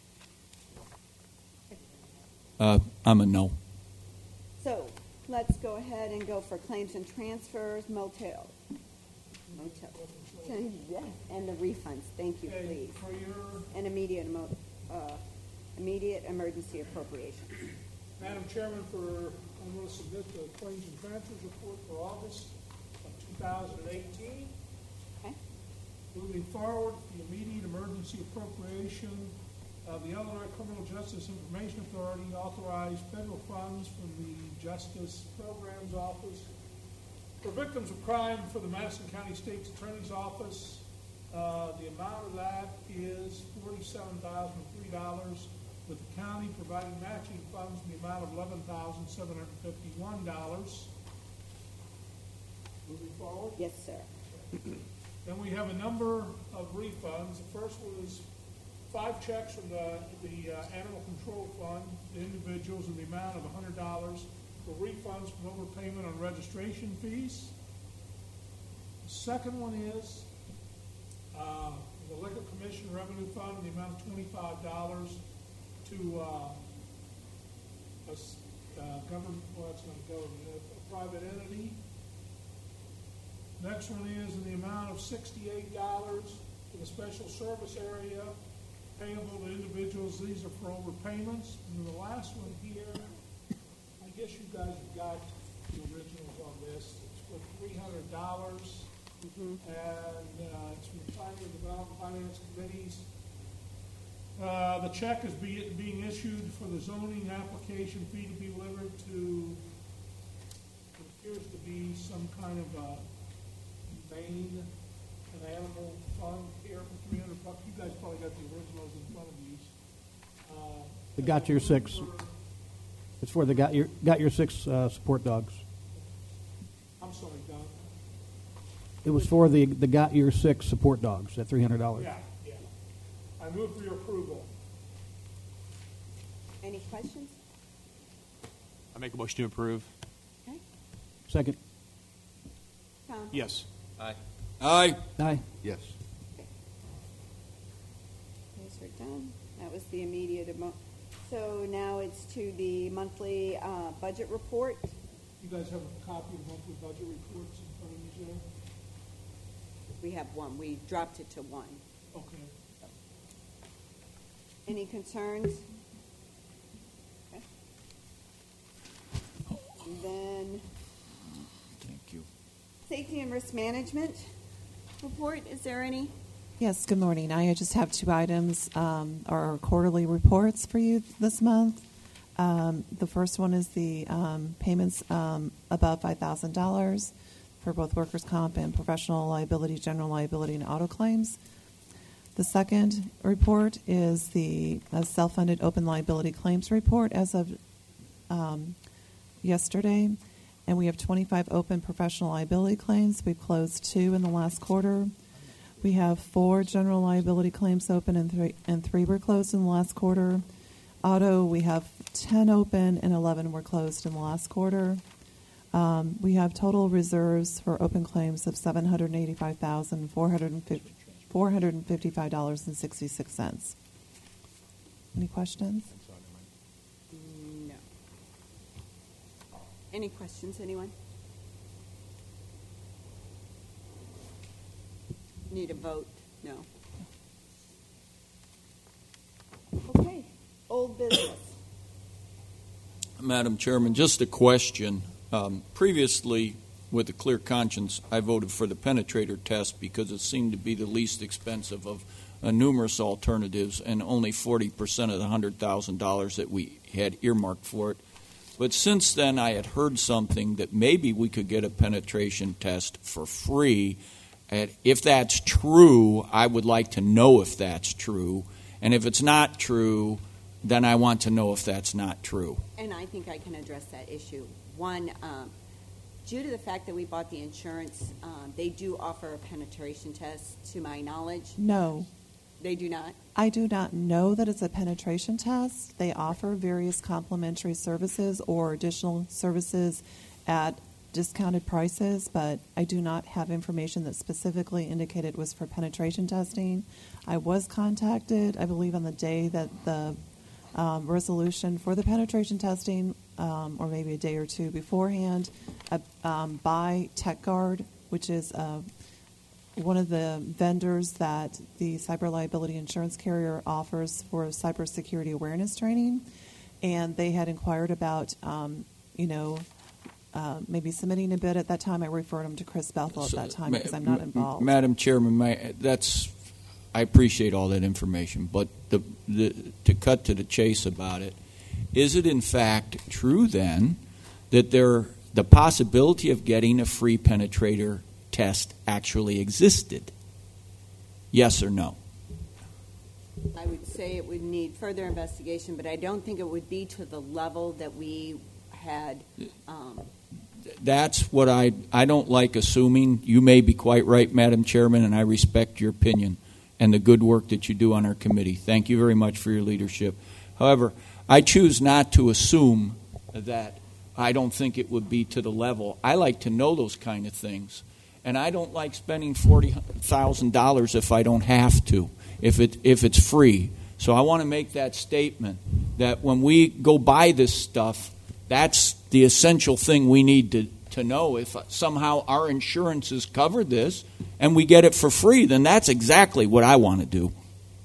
Uh, I'm a no. So let's go ahead and go for claims and transfers, motel. Motel. Yes, and the refunds. Thank you, Okay, please. for your, And immediate, emo- uh, immediate emergency appropriations. Madam Chairman, for, I'm going to submit the claims and transfers report for August of two thousand eighteen. Okay. Moving forward, the immediate emergency appropriation of the Illinois Criminal Justice Information Authority authorized federal funds from the Justice Programs Office for victims of crime for the Madison County State's Attorney's Office. Uh, the amount of that is forty-seven thousand three dollars, with the county providing matching funds in the amount of eleven thousand seven hundred fifty-one dollars. Moving forward. Yes, sir. Then we have a number of refunds. The first was five checks from the, the uh, Animal Control Fund to individuals in the amount of one hundred dollars for refunds from overpayment on registration fees. The second one is uh, the Liquor Commission Revenue Fund in the amount of twenty-five dollars to uh, a s- uh, government, well, that's not government, a, a private entity. Next one is in the amount of sixty-eight dollars to the special service area payable to individuals. These are for overpayments. And then the last one here, I guess you guys have got the originals on this. It's for three hundred dollars. Mm-hmm. And uh, it's from the Planning and Development Finance Committees. Uh, the check is be, being issued for the zoning application fee to be delivered to, it appears to be some kind of a humane and animal fund here for three hundred bucks. You guys probably got the originals in front of these. Uh, The Got Your Six. It's for the Got Your, got your Six uh, support dogs. I'm sorry, Don. It was for the, the Got Your Six support dogs at three hundred dollars. Yeah, yeah. I move for your approval. Any questions? I make a motion to approve. Okay. Second. Tom? Yes. Aye. Aye. Aye. Yes. Those are done. That was the immediate emo- So now it's to the monthly uh, budget report. You guys have a copy of the monthly budget reports in front of you, Joe? We have one. We dropped it to one. Okay. Any concerns? Okay. And then Thank you. safety and risk management report. Is there any? Yes, good morning. I just have two items, um, our quarterly reports for you this month. Um, the first one is the um, payments um, above five thousand dollars for both workers' comp and professional liability, general liability, and auto claims. The second report is the uh, self-funded open liability claims report as of um, yesterday. And we have twenty-five open professional liability claims. We've closed two in the last quarter. We have four general liability claims open and three, and three were closed in the last quarter. Auto, we have ten open and eleven were closed in the last quarter. Um, we have total reserves for open claims of seven hundred eighty-five thousand four hundred fifty-five dollars and sixty-six cents. Any questions? No. Any questions, anyone? Need a vote? No. Okay. Old business. Madam Chairman, just a question. Um, previously, with a clear conscience, I voted for the penetrator test because it seemed to be the least expensive of uh, numerous alternatives and only forty percent of the one hundred thousand dollars that we had earmarked for it. But since then, I had heard something that maybe we could get a penetration test for free. And if that's true, I would like to know if that's true. And if it's not true, then I want to know if that's not true. And I think I can address that issue. One, um, due to the fact that we bought the insurance, um, they do offer a penetration test, to my knowledge. No. They do not? I do not know that it's a penetration test. They offer various complimentary services or additional services at discounted prices, but I do not have information that specifically indicated it was for penetration testing. I was contacted, I believe, on the day that the um, resolution for the penetration testing, um, or maybe a day or two beforehand, uh, um, by TechGuard, which is uh, one of the vendors that the cyber liability insurance carrier offers for cybersecurity awareness training. And they had inquired about, um, you know, uh, maybe submitting a bid at that time. I referred them to Chris Bethel at So, that time ma- because I'm not ma- involved. Madam Chairman, my, that's, I appreciate all that information, but the, the, to cut to the chase about it, is it in fact true then that there the possibility of getting a free penetrator test actually existed? Yes or no? I would say it would need further investigation, but I don't think it would be to the level that we had. Um, That's what I I don't like assuming. You may be quite right, Madam Chairman, and I respect your opinion and the good work that you do on our committee. Thank you very much for your leadership. However, I choose not to assume that I don't think it would be to the level. I like to know those kind of things. And I don't like spending forty thousand dollars if I don't have to, if it if it's free. So I want to make that statement that when we go buy this stuff, that's the essential thing we need to, to know. If somehow our insurances cover this and we get it for free, then that's exactly what I want to do.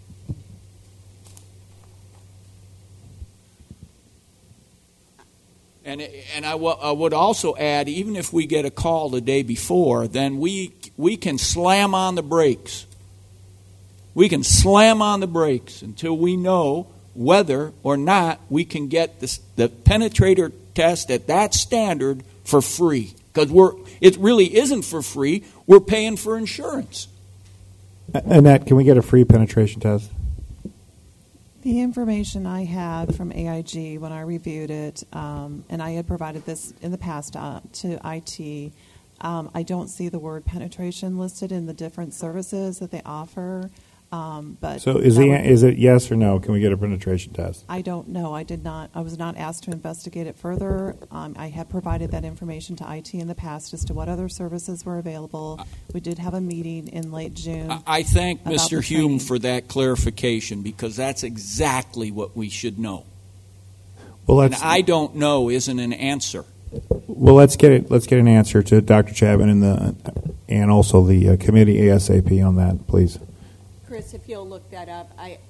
And and I, w- I would also add, even if we get a call the day before, then we we can slam on the brakes. We can slam on the brakes until we know whether or not we can get this, the penetrator test at that standard for free. Because we're it really isn't for free. We're paying for insurance. Annette, can we get a free penetration test? The information I had from A I G when I reviewed it, um, and I had provided this in the past uh, to I T, um, I don't see the word penetration listed in the different services that they offer. Um, but So is that the would- is it yes or no? Can we get a penetration test? I don't know. I did not. I was not asked to investigate it further. Um, I had provided that information to I T in the past as to what other services were available. We did have a meeting in late June. I- I thank about Mister the Hume training. for that clarification, because that's exactly what we should know. Well, And let's I don't know isn't an answer. well let's get it. Let's get an answer to Doctor Chapman and the and also the uh, committee ASAP on that, please. Chris, if you'll look that up, I.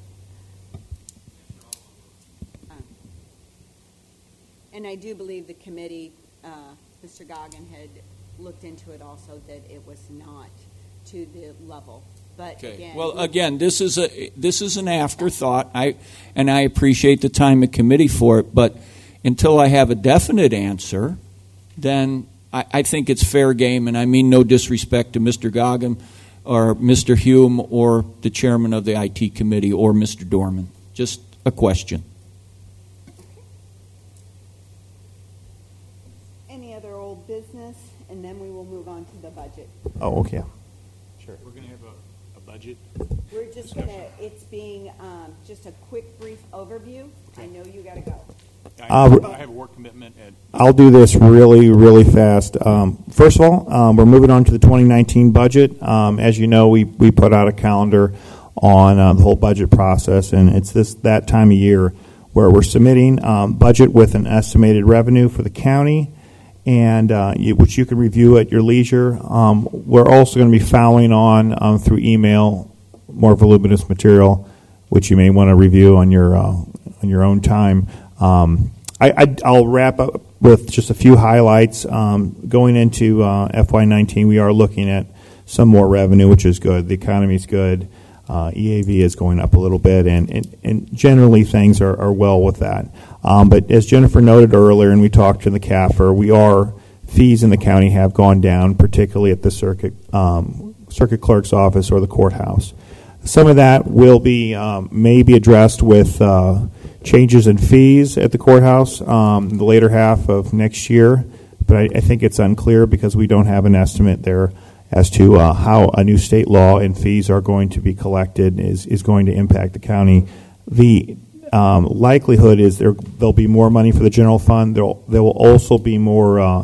uh, And I do believe the committee, uh, Mister Goggin had looked into it also, that it was not to the level. But Okay. again. Well, again, this is a this is an afterthought. I and I appreciate the time of committee for it, but until I have a definite answer, then I, I think it's fair game. And I mean no disrespect to Mister Goggin or Mister Hume or the chairman of the I T committee or Mister Dorman. Just a question. Any other old business, and then we will move on to the budget. Oh, okay. Sure. We're going to have a, a budget. We're just gonna, it's being, um, just a quick, brief overview. I know you gotta go. I, Uh, I have a work commitment at I'll do this really, really fast. Um, first of all, um, we're moving on to the twenty nineteen budget. Um, as you know, we, we put out a calendar on uh, the whole budget process, and it's this that time of year where we're submitting um, budget with an estimated revenue for the county, and uh, you, which you can review at your leisure. Um, we're also going to be following on um, through email more voluminous material, which you may want to review on your uh, on your own time. Um, I, I, I'll wrap up with just a few highlights. Um, going into uh, F Y nineteen, we are looking at some more revenue, which is good. The economy is good. Uh, E A V is going up a little bit, and, and, and generally things are, are well with that. Um, but as Jennifer noted earlier, and we talked to the C A F R, we are fees in the county have gone down, particularly at the circuit um, circuit clerk's office or the courthouse. Some of that will be um, maybe addressed with uh, changes in fees at the courthouse um, the later half of next year, but I, I think it's unclear because we don't have an estimate there as to uh, how a new state law and fees are going to be collected is, is going to impact the county. The um, likelihood is there there'll be more money for the general fund. There'll, there will also be more uh,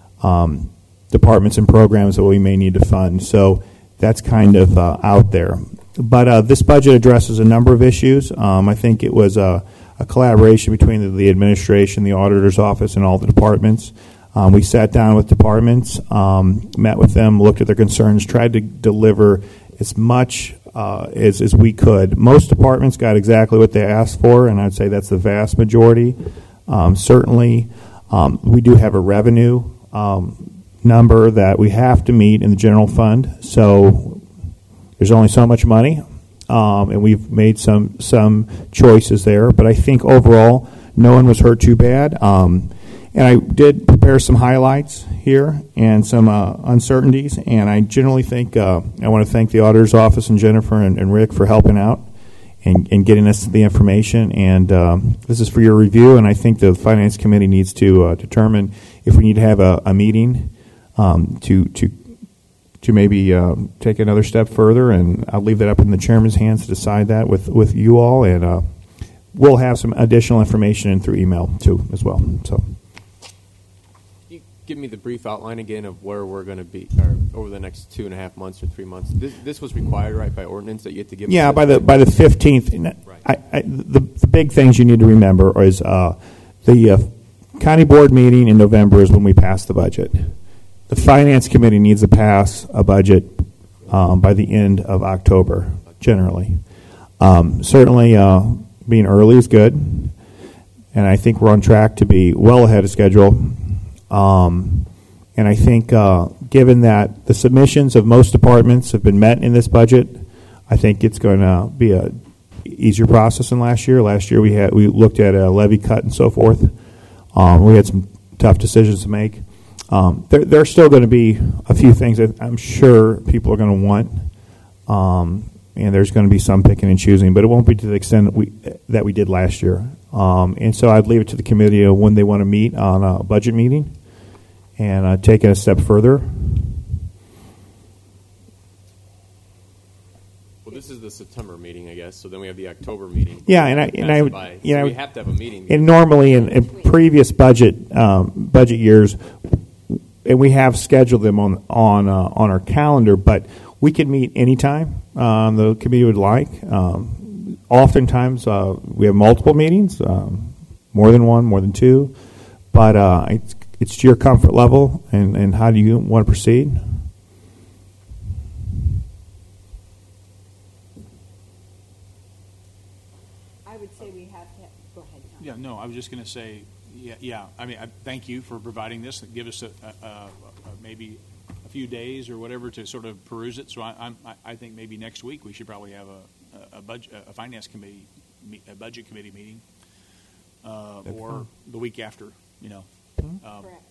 um, departments and programs that we may need to fund. So that's kind of uh, out there. But uh, this budget addresses a number of issues. Um, I think it was a, a collaboration between the, the administration, the auditor's office, and all the departments. Um, we sat down with departments, um, met with them, looked at their concerns, tried to deliver as much uh, as, as we could. Most departments got exactly what they asked for, and I'd say that's the vast majority. Um, certainly, um, we do have a revenue um, number that we have to meet in the general fund. So there's only so much money, um, and we've made some some choices there. But I think overall, no one was hurt too bad. Um, and I did prepare some highlights here and some uh, uncertainties. And I generally think uh, I want to thank the auditor's office and Jennifer and, and Rick for helping out and, and getting us the information. And um, this is for your review. And I think the finance committee needs to uh, determine if we need to have a, a meeting um, to to. to maybe uh, take another step further, and I'll leave that up in the chairman's hands to decide that with, with you all, and uh, we'll have some additional information in through email, too, as well. So, give me the brief outline again of where we're going to be or over the next two and a half months or three months? This, this was required, right, by ordinance that you have to give? Yeah, us by the by the fifteenth. I, I, the, the big things you need to remember is uh, the uh, county board meeting in November is when we pass the budget. The finance committee needs to pass a budget um, by the end of October, generally. Um, certainly, uh, being early is good, and I think we're on track to be well ahead of schedule. Um, and I think, uh, given that the submissions of most departments have been met in this budget, I think it's going to be a easier process than last year. Last year we had we looked at a levy cut and so forth. Um, we had some tough decisions to make. Um, there, there are still going to be a few things that I'm sure people are going to want, um, and there's going to be some picking and choosing, but it won't be to the extent that we that we did last year. Um, and so I'd leave it to the committee of when they want to meet on a budget meeting. And uh, take it a step further. Well, this is the September meeting, I guess. So then we have the October meeting. Yeah, and I and I would, by. you So know, we have to have a meeting. And normally in, in previous budget um, budget years, and we have scheduled them on on uh, on our calendar, but we can meet anytime um, the committee would like. Um, oftentimes uh, we have multiple meetings, um, more than one, more than two, but uh, it's It's to your comfort level, and, and how do you want to proceed? I would say we have to, go ahead, Tom. Yeah, no, I was just going to say, yeah, yeah. I mean, I thank you for providing this. Give us a, a, a, a maybe a few days or whatever to sort of peruse it. So I, I'm, I think maybe next week we should probably have a, a budget, a finance committee, a budget committee meeting, uh, or fine. the week after. You know. Mm-hmm. Um, Correct.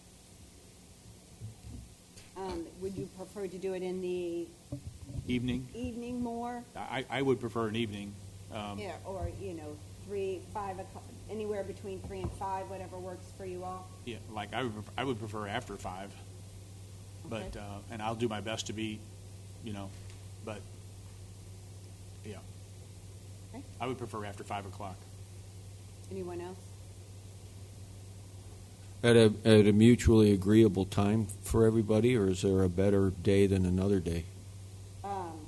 Um, would you prefer to do it in the evening. evening more? I, I would prefer an evening. Um, Yeah, or, you know, three, five, o'clock, anywhere between three and five, whatever works for you all? Yeah, like I would, pref- I would prefer after five, but Okay. uh, and I'll do my best to be, you know, but yeah, Okay. I would prefer after five o'clock. Anyone else? At a, at a mutually agreeable time for everybody, or is there a better day than another day? Um,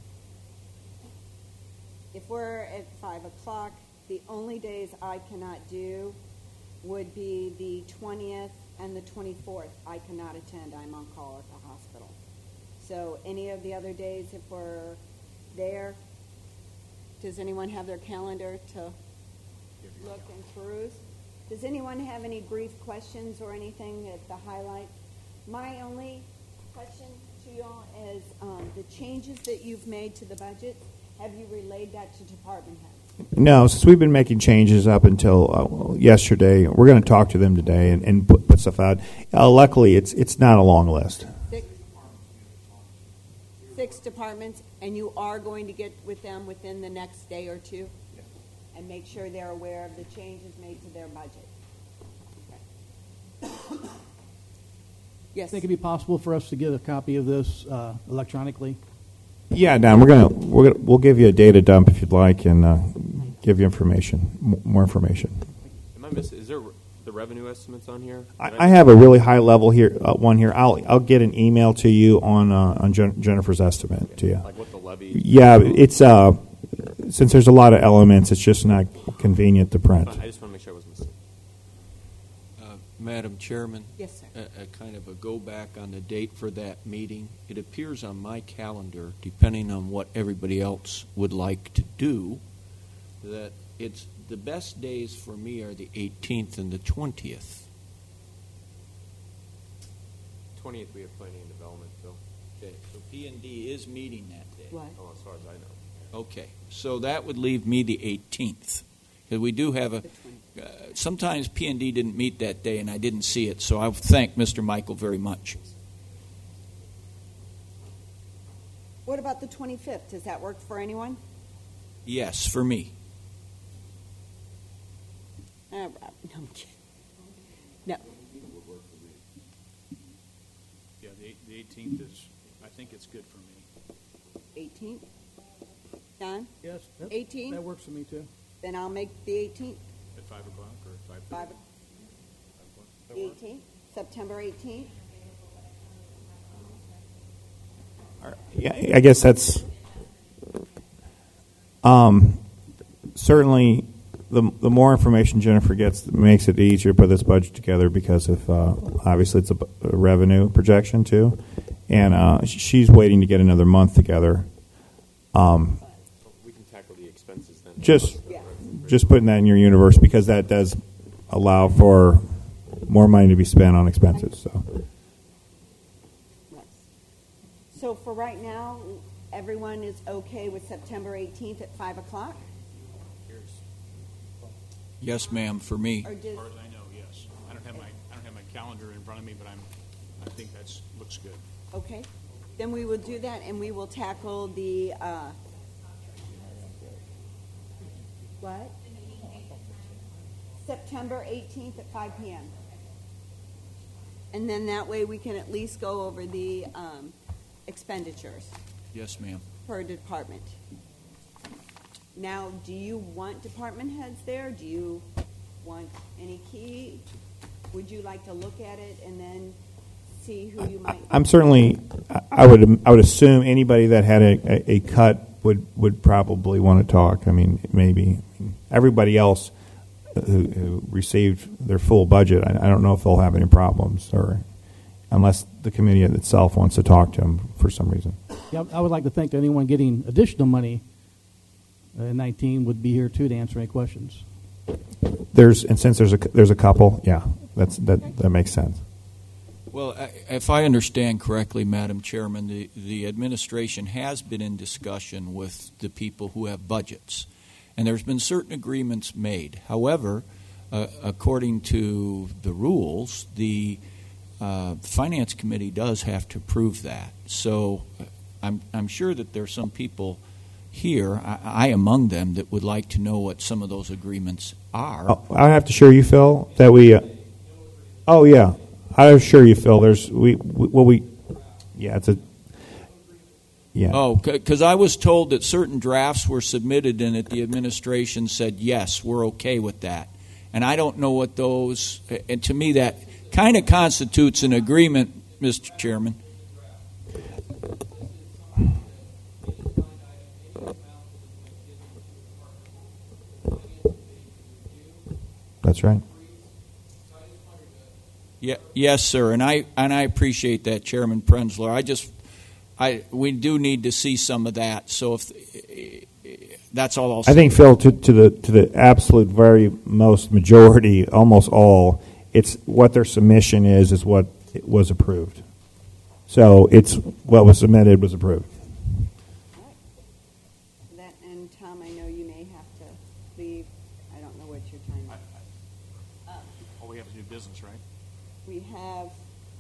if we're at five o'clock, the only days I cannot do would be the twentieth and the twenty-fourth. I cannot attend. I'm on call at the hospital. So any of the other days, if we're there, does anyone have their calendar to look and peruse? Does anyone have any brief questions or anything at the highlight? My only question to you all is um, the changes that you've made to the budget, have you relayed that to department heads? No, since we've been making changes up until uh, yesterday, we're going to talk to them today and, and put, put stuff out. Uh, luckily, it's it's not a long list. Six, six departments, and you are going to get with them within the next day or two? And make sure they're aware of the changes made to their budget. Okay. Yes. Think it'd be possible for us to get a copy of this uh, electronically? Yeah, Don, we're gonna we're gonna we'll give you a data dump if you'd like, and uh, give you information, m- more information. Am I missing? Is there the revenue estimates on here? I, I have a really high level here, uh, one here. I'll I'll get an email to you on uh, on Jen- Jennifer's estimate to you. Like what the levy? Yeah, it's uh, since there's a lot of elements, it's just not convenient to print. I just want to make sure I was missing. Uh, Madam Chairman? Yes, sir. A, a kind of a go back on the date for that meeting. It appears on my calendar, depending on what everybody else would like to do, that it's the best days for me are the eighteenth and the twentieth. twentieth we have planning and development, Phil. Okay, so P and D is meeting that day. What? Oh, as far as I know. Okay, so that would leave me the eighteenth. Because we do have a, uh, sometimes P and D didn't meet that day and I didn't see it, so I thank Mister Michael very much. What about the twenty-fifth? Does that work for anyone? Yes, for me. Uh, Rob, no, I'm kidding. No. Yeah, the, the eighteenth is. I think it's good for me. eighteenth? Don? Yes, that, eighteenth? that works for me too. Then I'll make the eighteenth. At five o'clock or five Five. thirty. The eighteenth? September eighteenth? Yeah, I guess that's um, certainly the the more information Jennifer gets makes it easier to put this budget together because of uh, obviously it's a, a revenue projection too, and uh, she's waiting to get another month together. Um, We can tackle the expenses then. just just putting that in your universe because that does allow for more money to be spent on expenses. So. So for right now, everyone is okay with September eighteenth at five o'clock? Yes, ma'am, for me. Or As does, far as I know, yes. I don't have my I don't have my calendar in front of me, but I'm I think that's looks good. okay. Then we will do that, and we will tackle the, uh, what? September eighteenth at five p.m. And then that way we can at least go over the um, expenditures Yes, ma'am. per department. Now, do you want department heads there? Do you want any key? Would you like to look at it and then see who you might? I'm certainly. I would. I would assume anybody that had a, a, a cut would would probably want to talk. I mean, maybe everybody else who, who received their full budget. I, I don't know if they'll have any problems, or unless the committee itself wants to talk to them for some reason. Yeah, I would like to think that anyone getting additional money uh, in nineteen would be here too to answer any questions. There's and since there's a there's a couple. Yeah, that's that that makes sense. Well, I- if I understand correctly, Madam Chairman, the, the administration has been in discussion with the people who have budgets, and there's been certain agreements made. However, uh, according to the rules, the uh, Finance Committee does have to approve that. So uh, I'm, I'm sure that there are some people here, I, I among them, that would like to know what some of those agreements are. Oh, I have to assure you, Phil, that we. Uh, oh yeah. I assure you, Phil. There's we, we well we, yeah, it's a, yeah. Oh, because I was told that certain drafts were submitted and that the administration said yes, we're okay with that, and I don't know what those. And to me, that kind of constitutes an agreement, Mister Chairman. That's right. Yeah, yes, sir, and I and I appreciate that, Chairman Prenzler. I just, I we do need to see some of that. So if that's all I'll say. I think, Phil, to, to the to the absolute very most majority, almost all, it's what their submission is is what was approved. So it's what was submitted was approved. That, and Tom, I know you may have to leave. I don't know what your time is. Uh, All we have to do business, right? We have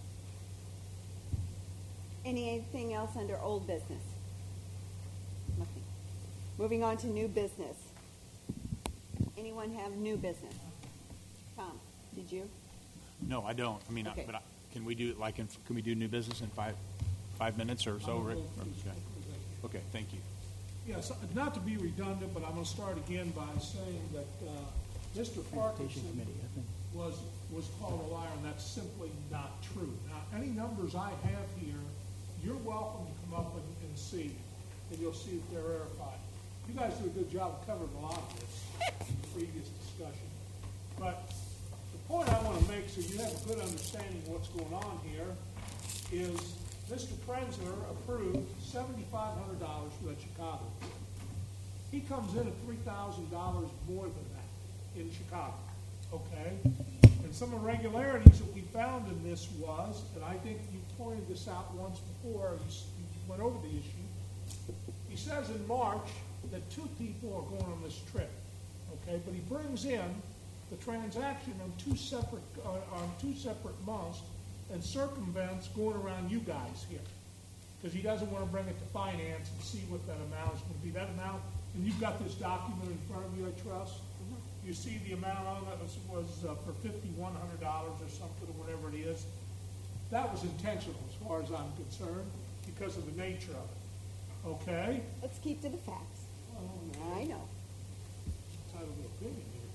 anything else under old business? Nothing. Moving on to new business. Anyone have new business? Tom, did you? No, I don't. I mean, I- Okay. but I, can we do it like in, can we do new business in five five minutes or so? Rick? Okay. Okay, thank you. Yes, not to be redundant, but I'm going to start again by saying that uh, Mister Parkinson was, was called a liar, and that's simply not true. Now, any numbers I have here, you're welcome to come up and, and see, and you'll see that they're verified. You guys do a good job of covering a lot of this in the previous discussion. But the point I want to make, so you have a good understanding of what's going on here, is Mister Prenzler approved seventy-five hundred dollars for that Chicago. He comes in at three thousand dollars more than that in Chicago, okay? And some irregularities that we found in this was, and I think you pointed this out once before, you, s- you went over the issue. He says in March that two people are going on this trip, okay? But he brings in the transaction on two separate uh, on two separate months and circumvents going around you guys here, because he doesn't want to bring it to finance and see what that amount is going to be. That amount, and you've got this document in front of you, I trust. You see the amount on it was, was uh, for fifty-one hundred dollars or something, or whatever it is. That was intentional, as far as I'm concerned, because of the nature of it. Okay? Let's keep to the facts. I know. Entitled to opinion here,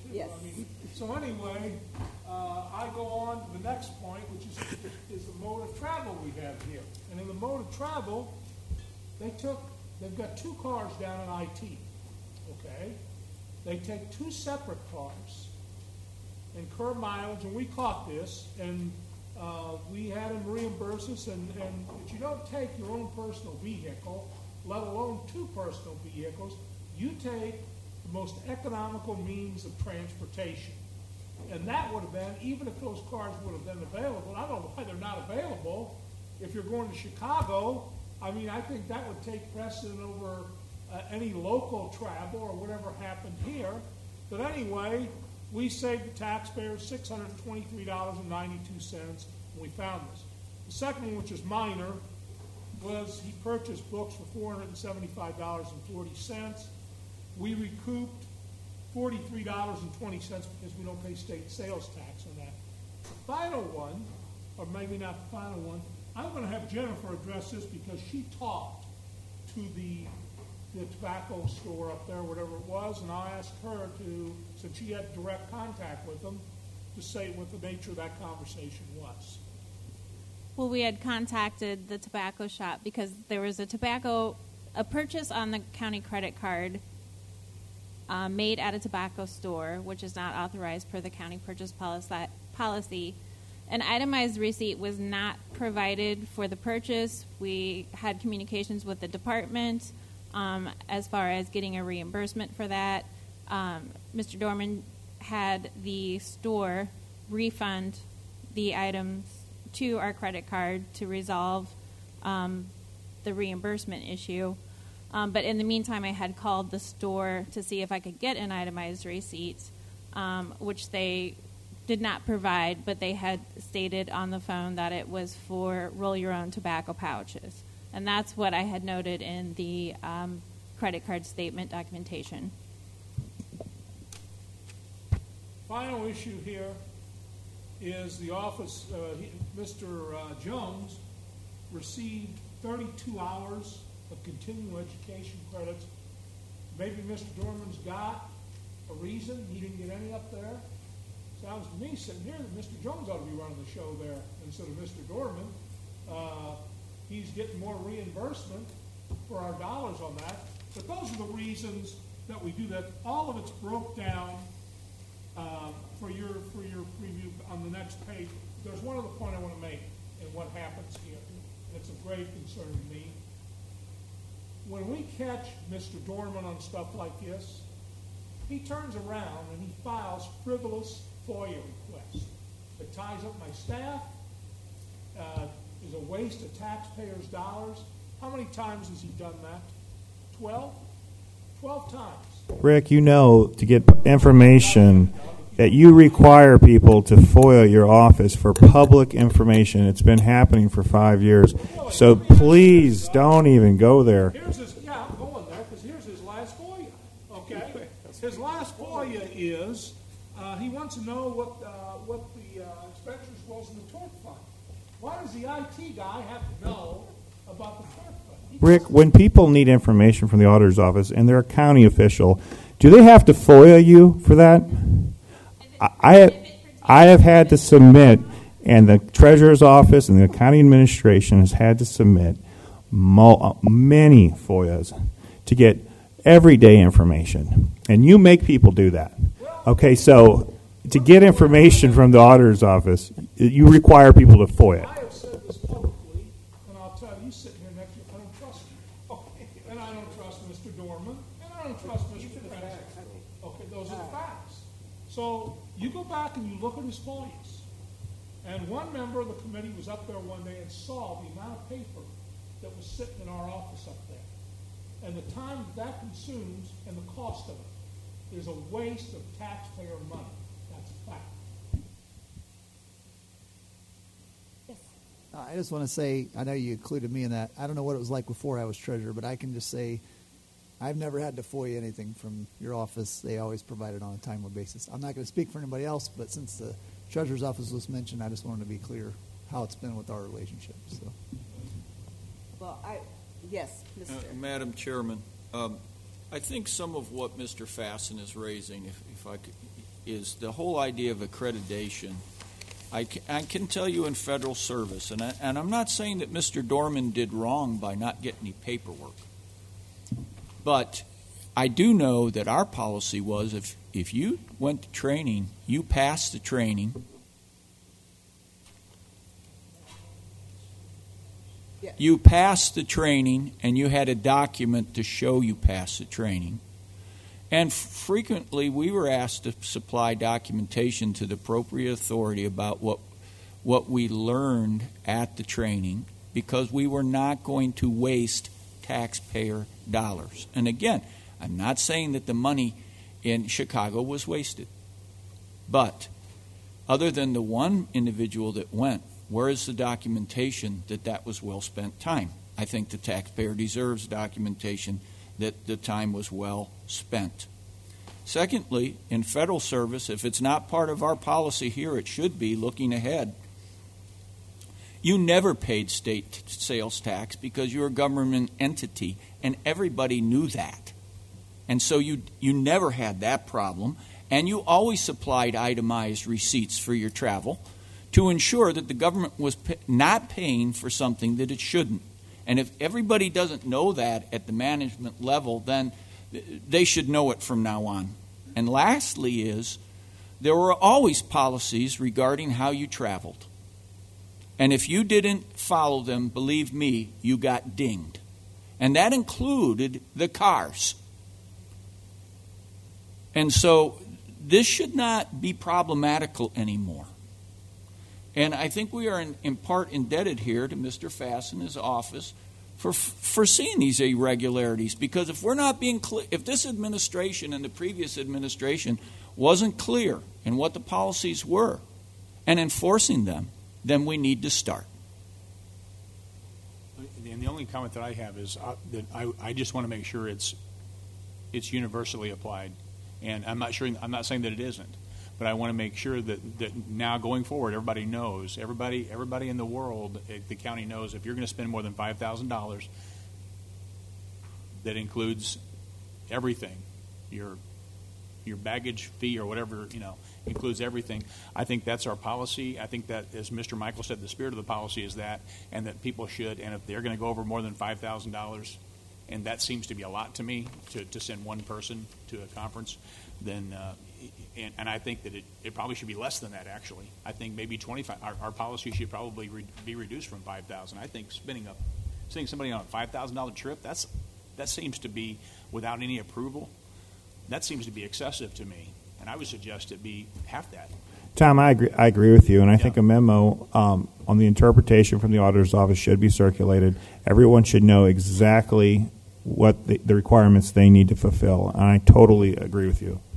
too. Yes. I mean, so anyway, uh, I go on to the next point, which is, is the mode of travel we have here. And in the mode of travel, they took, they've got two cars down in I T, okay? They take two separate cars, incur mileage, and we caught this, and uh, we had them reimburse us, and, and but you don't take your own personal vehicle, let alone two personal vehicles. You take the most economical means of transportation. And that would have been, even if those cars would have been available, I don't know why they're not available. If you're going to Chicago, I mean, I think that would take precedent over uh, any local travel or whatever happened here. But anyway, we saved the taxpayers six hundred twenty-three dollars and ninety-two cents when we found this. The second one, which is minor, was he purchased books for four hundred seventy-five dollars and forty cents. We recouped forty-three dollars and twenty cents because we don't pay state sales tax on that. The final one, or maybe not the final one, I'm going to have Jennifer address this because she talked to the, the tobacco store up there, whatever it was, and I asked her to, since she had direct contact with them, to say what the nature of that conversation was. Well, we had contacted the tobacco shop because there was a tobacco, a purchase on the county credit card uh, made at a tobacco store, which is not authorized per the county purchase policy. policy. An itemized receipt was not provided for the purchase. We had communications with the department um, as far as getting a reimbursement for that. Um, Mister Dorman had the store refund the items to our credit card to resolve um, the reimbursement issue. Um, but in the meantime, I had called the store to see if I could get an itemized receipt, um, which they did not provide, but they had stated on the phone that it was for roll your own tobacco pouches. And that's what I had noted in the um, credit card statement documentation. Final issue here is the office, uh, he, Mister Uh, Jones received thirty-two hours of continuing education credits. Maybe Mister Dorman's got a reason he didn't get any up there. Sounds to me sitting here that Mister Jones ought to be running the show there instead of Mister Dorman. Uh, he's getting more reimbursement for our dollars on that. But those are the reasons that we do that. All of it's broke down uh, for your for your preview on the next page. There's one other point I want to make in what happens here. It's of grave concern to me. When we catch Mister Dorman on stuff like this, he turns around and he files frivolous FOIA requests. It ties up my staff, uh, is a waste of taxpayers' dollars. How many times has he done that? Twelve? Twelve times. Rick, you know, to get information, that you require people to FOIA your office for public information. It's been happening for five years. So please don't even go there. Here's his, yeah, I'm going there because here's his last FOIA. Okay? His last FOIA is uh, he wants to know what uh, what the uh, expenditures was in the tort fund. Why does the I T guy have to know about the tort fund? He Rick, when people need information from the auditor's office and they're a county official, do they have to FOIA you for that? I, I have, I have had to submit, and the treasurer's office and the county administration has had to submit mo- many FOIAs to get everyday information. And you make people do that. Okay, so to get information from the auditor's office, you require people to FOIA. I have said this publicly, and I'll tell you, sitting here next to you, I don't trust you. Okay, and I don't trust Mister Dorman, and I don't trust Mister Pence. Okay, those are the facts. So you go back and you look at his FOIAs, and one member of the committee was up there one day and saw the amount of paper that was sitting in our office up there, and the time that, that consumes and the cost of it is a waste of taxpayer money. That's a fact. I just want to say, I know you included me in that. I don't know what it was like before I was treasurer, but I can just say I've never had to FOIA anything from your office. They always provide it on a timely basis. I'm not going to speak for anybody else, but since the treasurer's office was mentioned, I just wanted to be clear how it's been with our relationship. So. Well, I, yes, Mister Uh, Madam Chairman, um, I think some of what Mister Fasten is raising, if, if I could, is the whole idea of accreditation. I can, I can tell you in federal service, and, I, and I'm not saying that Mister Dorman did wrong by not getting any paperwork, but I do know that our policy was if, if you went to training, you passed the training, you passed the training, and you had a document to show you passed the training. And frequently, we were asked to supply documentation to the appropriate authority about what what we learned at the training, because we were not going to waste taxpayer dollars. And again, I'm not saying that the money in Chicago was wasted, but other than the one individual that went, where is the documentation that that was well spent time? I think the taxpayer deserves documentation that the time was well spent. Secondly, in federal service, if it's not part of our policy here, it should be looking ahead. You never paid state t- sales tax because you're a government entity, and everybody knew that. And so you you never had that problem, and you always supplied itemized receipts for your travel to ensure that the government was p- not paying for something that it shouldn't. And if everybody doesn't know that at the management level, then they should know it from now on. And lastly is, there were always policies regarding how you traveled. And if you didn't follow them, believe me, you got dinged. And that included the cars. And so this should not be problematical anymore. And I think we are in, in part indebted here to Mister Fass and his office for for seeing these irregularities. Because if we're not being clear, if this administration and the previous administration wasn't clear in what the policies were and enforcing them, then we need to start. And the only comment that I have is uh, that I, I just want to make sure it's it's universally applied. And I'm not sure. I'm not saying that it isn't. But I want to make sure that, that now going forward, everybody knows, everybody everybody in the world, the county knows if you're going to spend more than five thousand dollars, that includes everything, your your baggage fee or whatever, you know, includes everything. I think that's our policy. I think that, as Mister Michael said, the spirit of the policy is that, and that people should, and if they're going to go over more than five thousand dollars, and that seems to be a lot to me, to, to send one person to a conference, then uh, And, and I think that it, it probably should be less than that, actually. I think maybe twenty-five. Our, our policy should probably re, be reduced from five thousand. I think spending up, sending somebody on a five thousand dollar trip, that's that seems to be without any approval. That seems to be excessive to me, and I would suggest it be half that. Tom, I agree. I agree with you, and I yeah. think a memo um, on the interpretation from the auditor's office should be circulated. Everyone should know exactly what the, the requirements they need to fulfill, and I totally agree with you.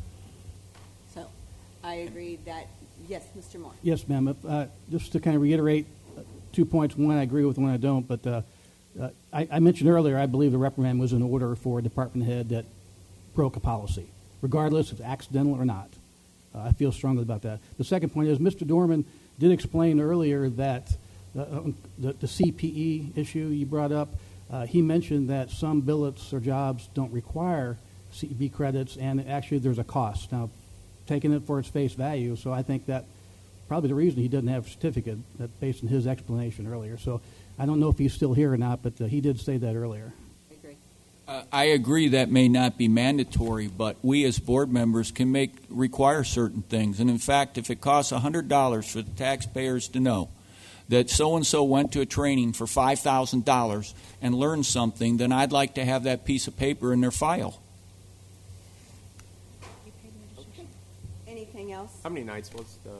I agree that, yes, Mister Moore. Yes, ma'am. Uh, just to kind of reiterate uh, two points. One, I agree with, one I don't. But uh, uh, I, I mentioned earlier, I believe the reprimand was in order for a department head that broke a policy, regardless if accidental or not. Uh, I feel strongly about that. The second point is Mister Dorman did explain earlier that uh, the, the C P E issue you brought up, uh, he mentioned that some billets or jobs don't require C E B credits, and actually there's a cost. Now, taking it for its face value, so I think that probably the reason he doesn't have a certificate, that based on his explanation earlier. So I don't know if he's still here or not, but uh, he did say that earlier. I agree. Uh, I agree that may not be mandatory, but we as board members can make require certain things. And in fact, if it costs one hundred dollars for the taxpayers to know that so-and-so went to a training for five thousand dollars and learned something, then I'd like to have that piece of paper in their file. Anything else? How many nights was the...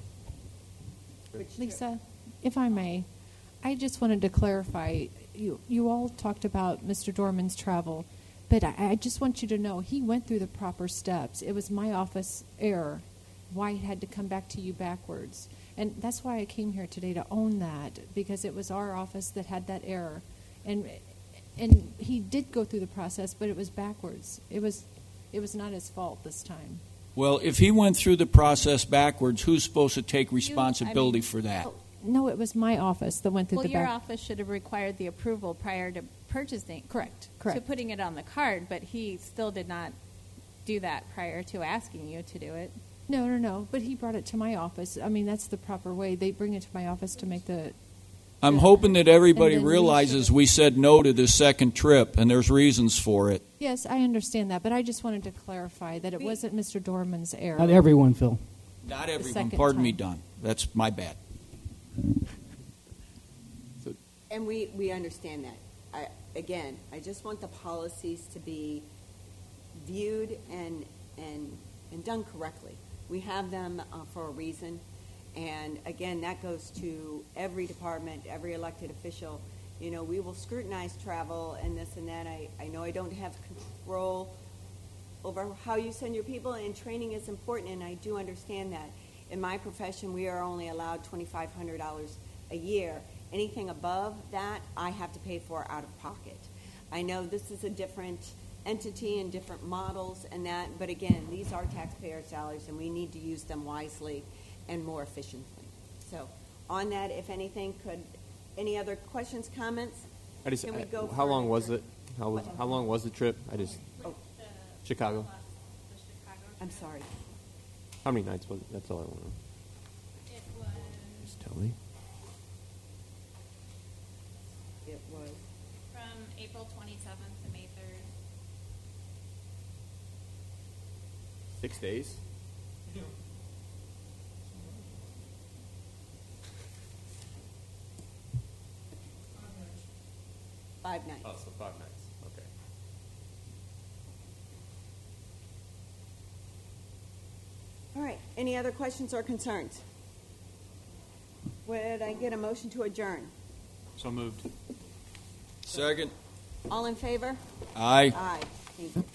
Lisa, if I may, I just wanted to clarify. You you all talked about Mister Dorman's travel, but I, I just want you to know he went through the proper steps. It was my office error why it had to come back to you backwards. And that's why I came here today, to own that, because it was our office that had that error. And and he did go through the process, but it was backwards. It was it was not his fault this time. Well, if he went through the process backwards, who's supposed to take responsibility you, I mean, for that? No, it was my office that went through well, the your back. office should have required the approval prior to purchasing. Correct, correct. To putting it on the card, but he still did not do that prior to asking you to do it. No, no, no. But he brought it to my office. I mean, that's the proper way. They bring it to my office to make the. I'm the- hoping that everybody and then we realizes should- we said no to this second trip, and there's reasons for it. Yes, I understand that, but I just wanted to clarify that it wasn't Mister Dorman's error. Not everyone, Phil. Not The everyone. second Pardon me, time. Don. That's my bad. And we, we understand that. I, again, I just want the policies to be viewed and, and, and done correctly. We have them uh, for a reason. And again, that goes to every department, every elected official. You know, we will scrutinize travel and this and that. I, I know I don't have control over how you send your people, and training is important, and I do understand that. In my profession, we are only allowed twenty-five hundred dollars a year. Anything above that, I have to pay for out of pocket. I know this is a different entity and different models and that, but again, these are taxpayer salaries, and we need to use them wisely and more efficiently. So on that, if anything, could, any other questions, comments? I just, Can we I- go how for- long was it? How was, how long was the trip? I just, Oh, Chicago? I'm sorry. How many nights was it? That's all I want to know. It was Just tell me. It was. from April twenty-seventh to May third. Six days? Five nights. Oh, so five nights. Okay. All right, any other questions or concerns? Would I get a motion to adjourn? So moved. Second. All in favor? Aye. Aye. Thank you.